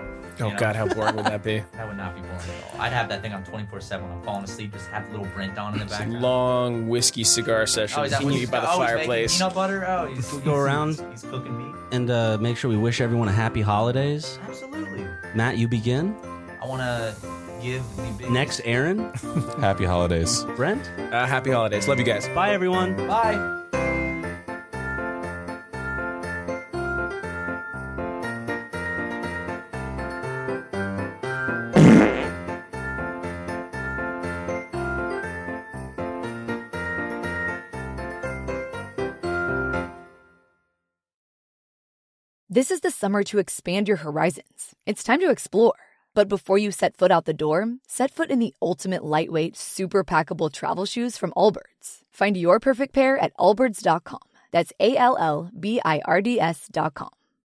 Oh God, how boring would that be? That would not be boring at all. I'd have that thing on 24/7 when I'm falling asleep. Just have little Brent on in the background. Long whiskey cigar session is that what by he's the he's making fireplace. peanut butter. Oh, he's Go around He's cooking meat. and make sure we wish everyone a happy holidays. Absolutely. Matt, you begin. I want to give the big Next, Aaron. Happy holidays. Brent. Happy holidays. Love you guys. Bye, everyone. Bye. This is the summer to expand your horizons. It's time to explore. But before you set foot out the door, set foot in the ultimate lightweight, super packable travel shoes from Allbirds. Find your perfect pair at allbirds.com. That's ALLBIRDS.com.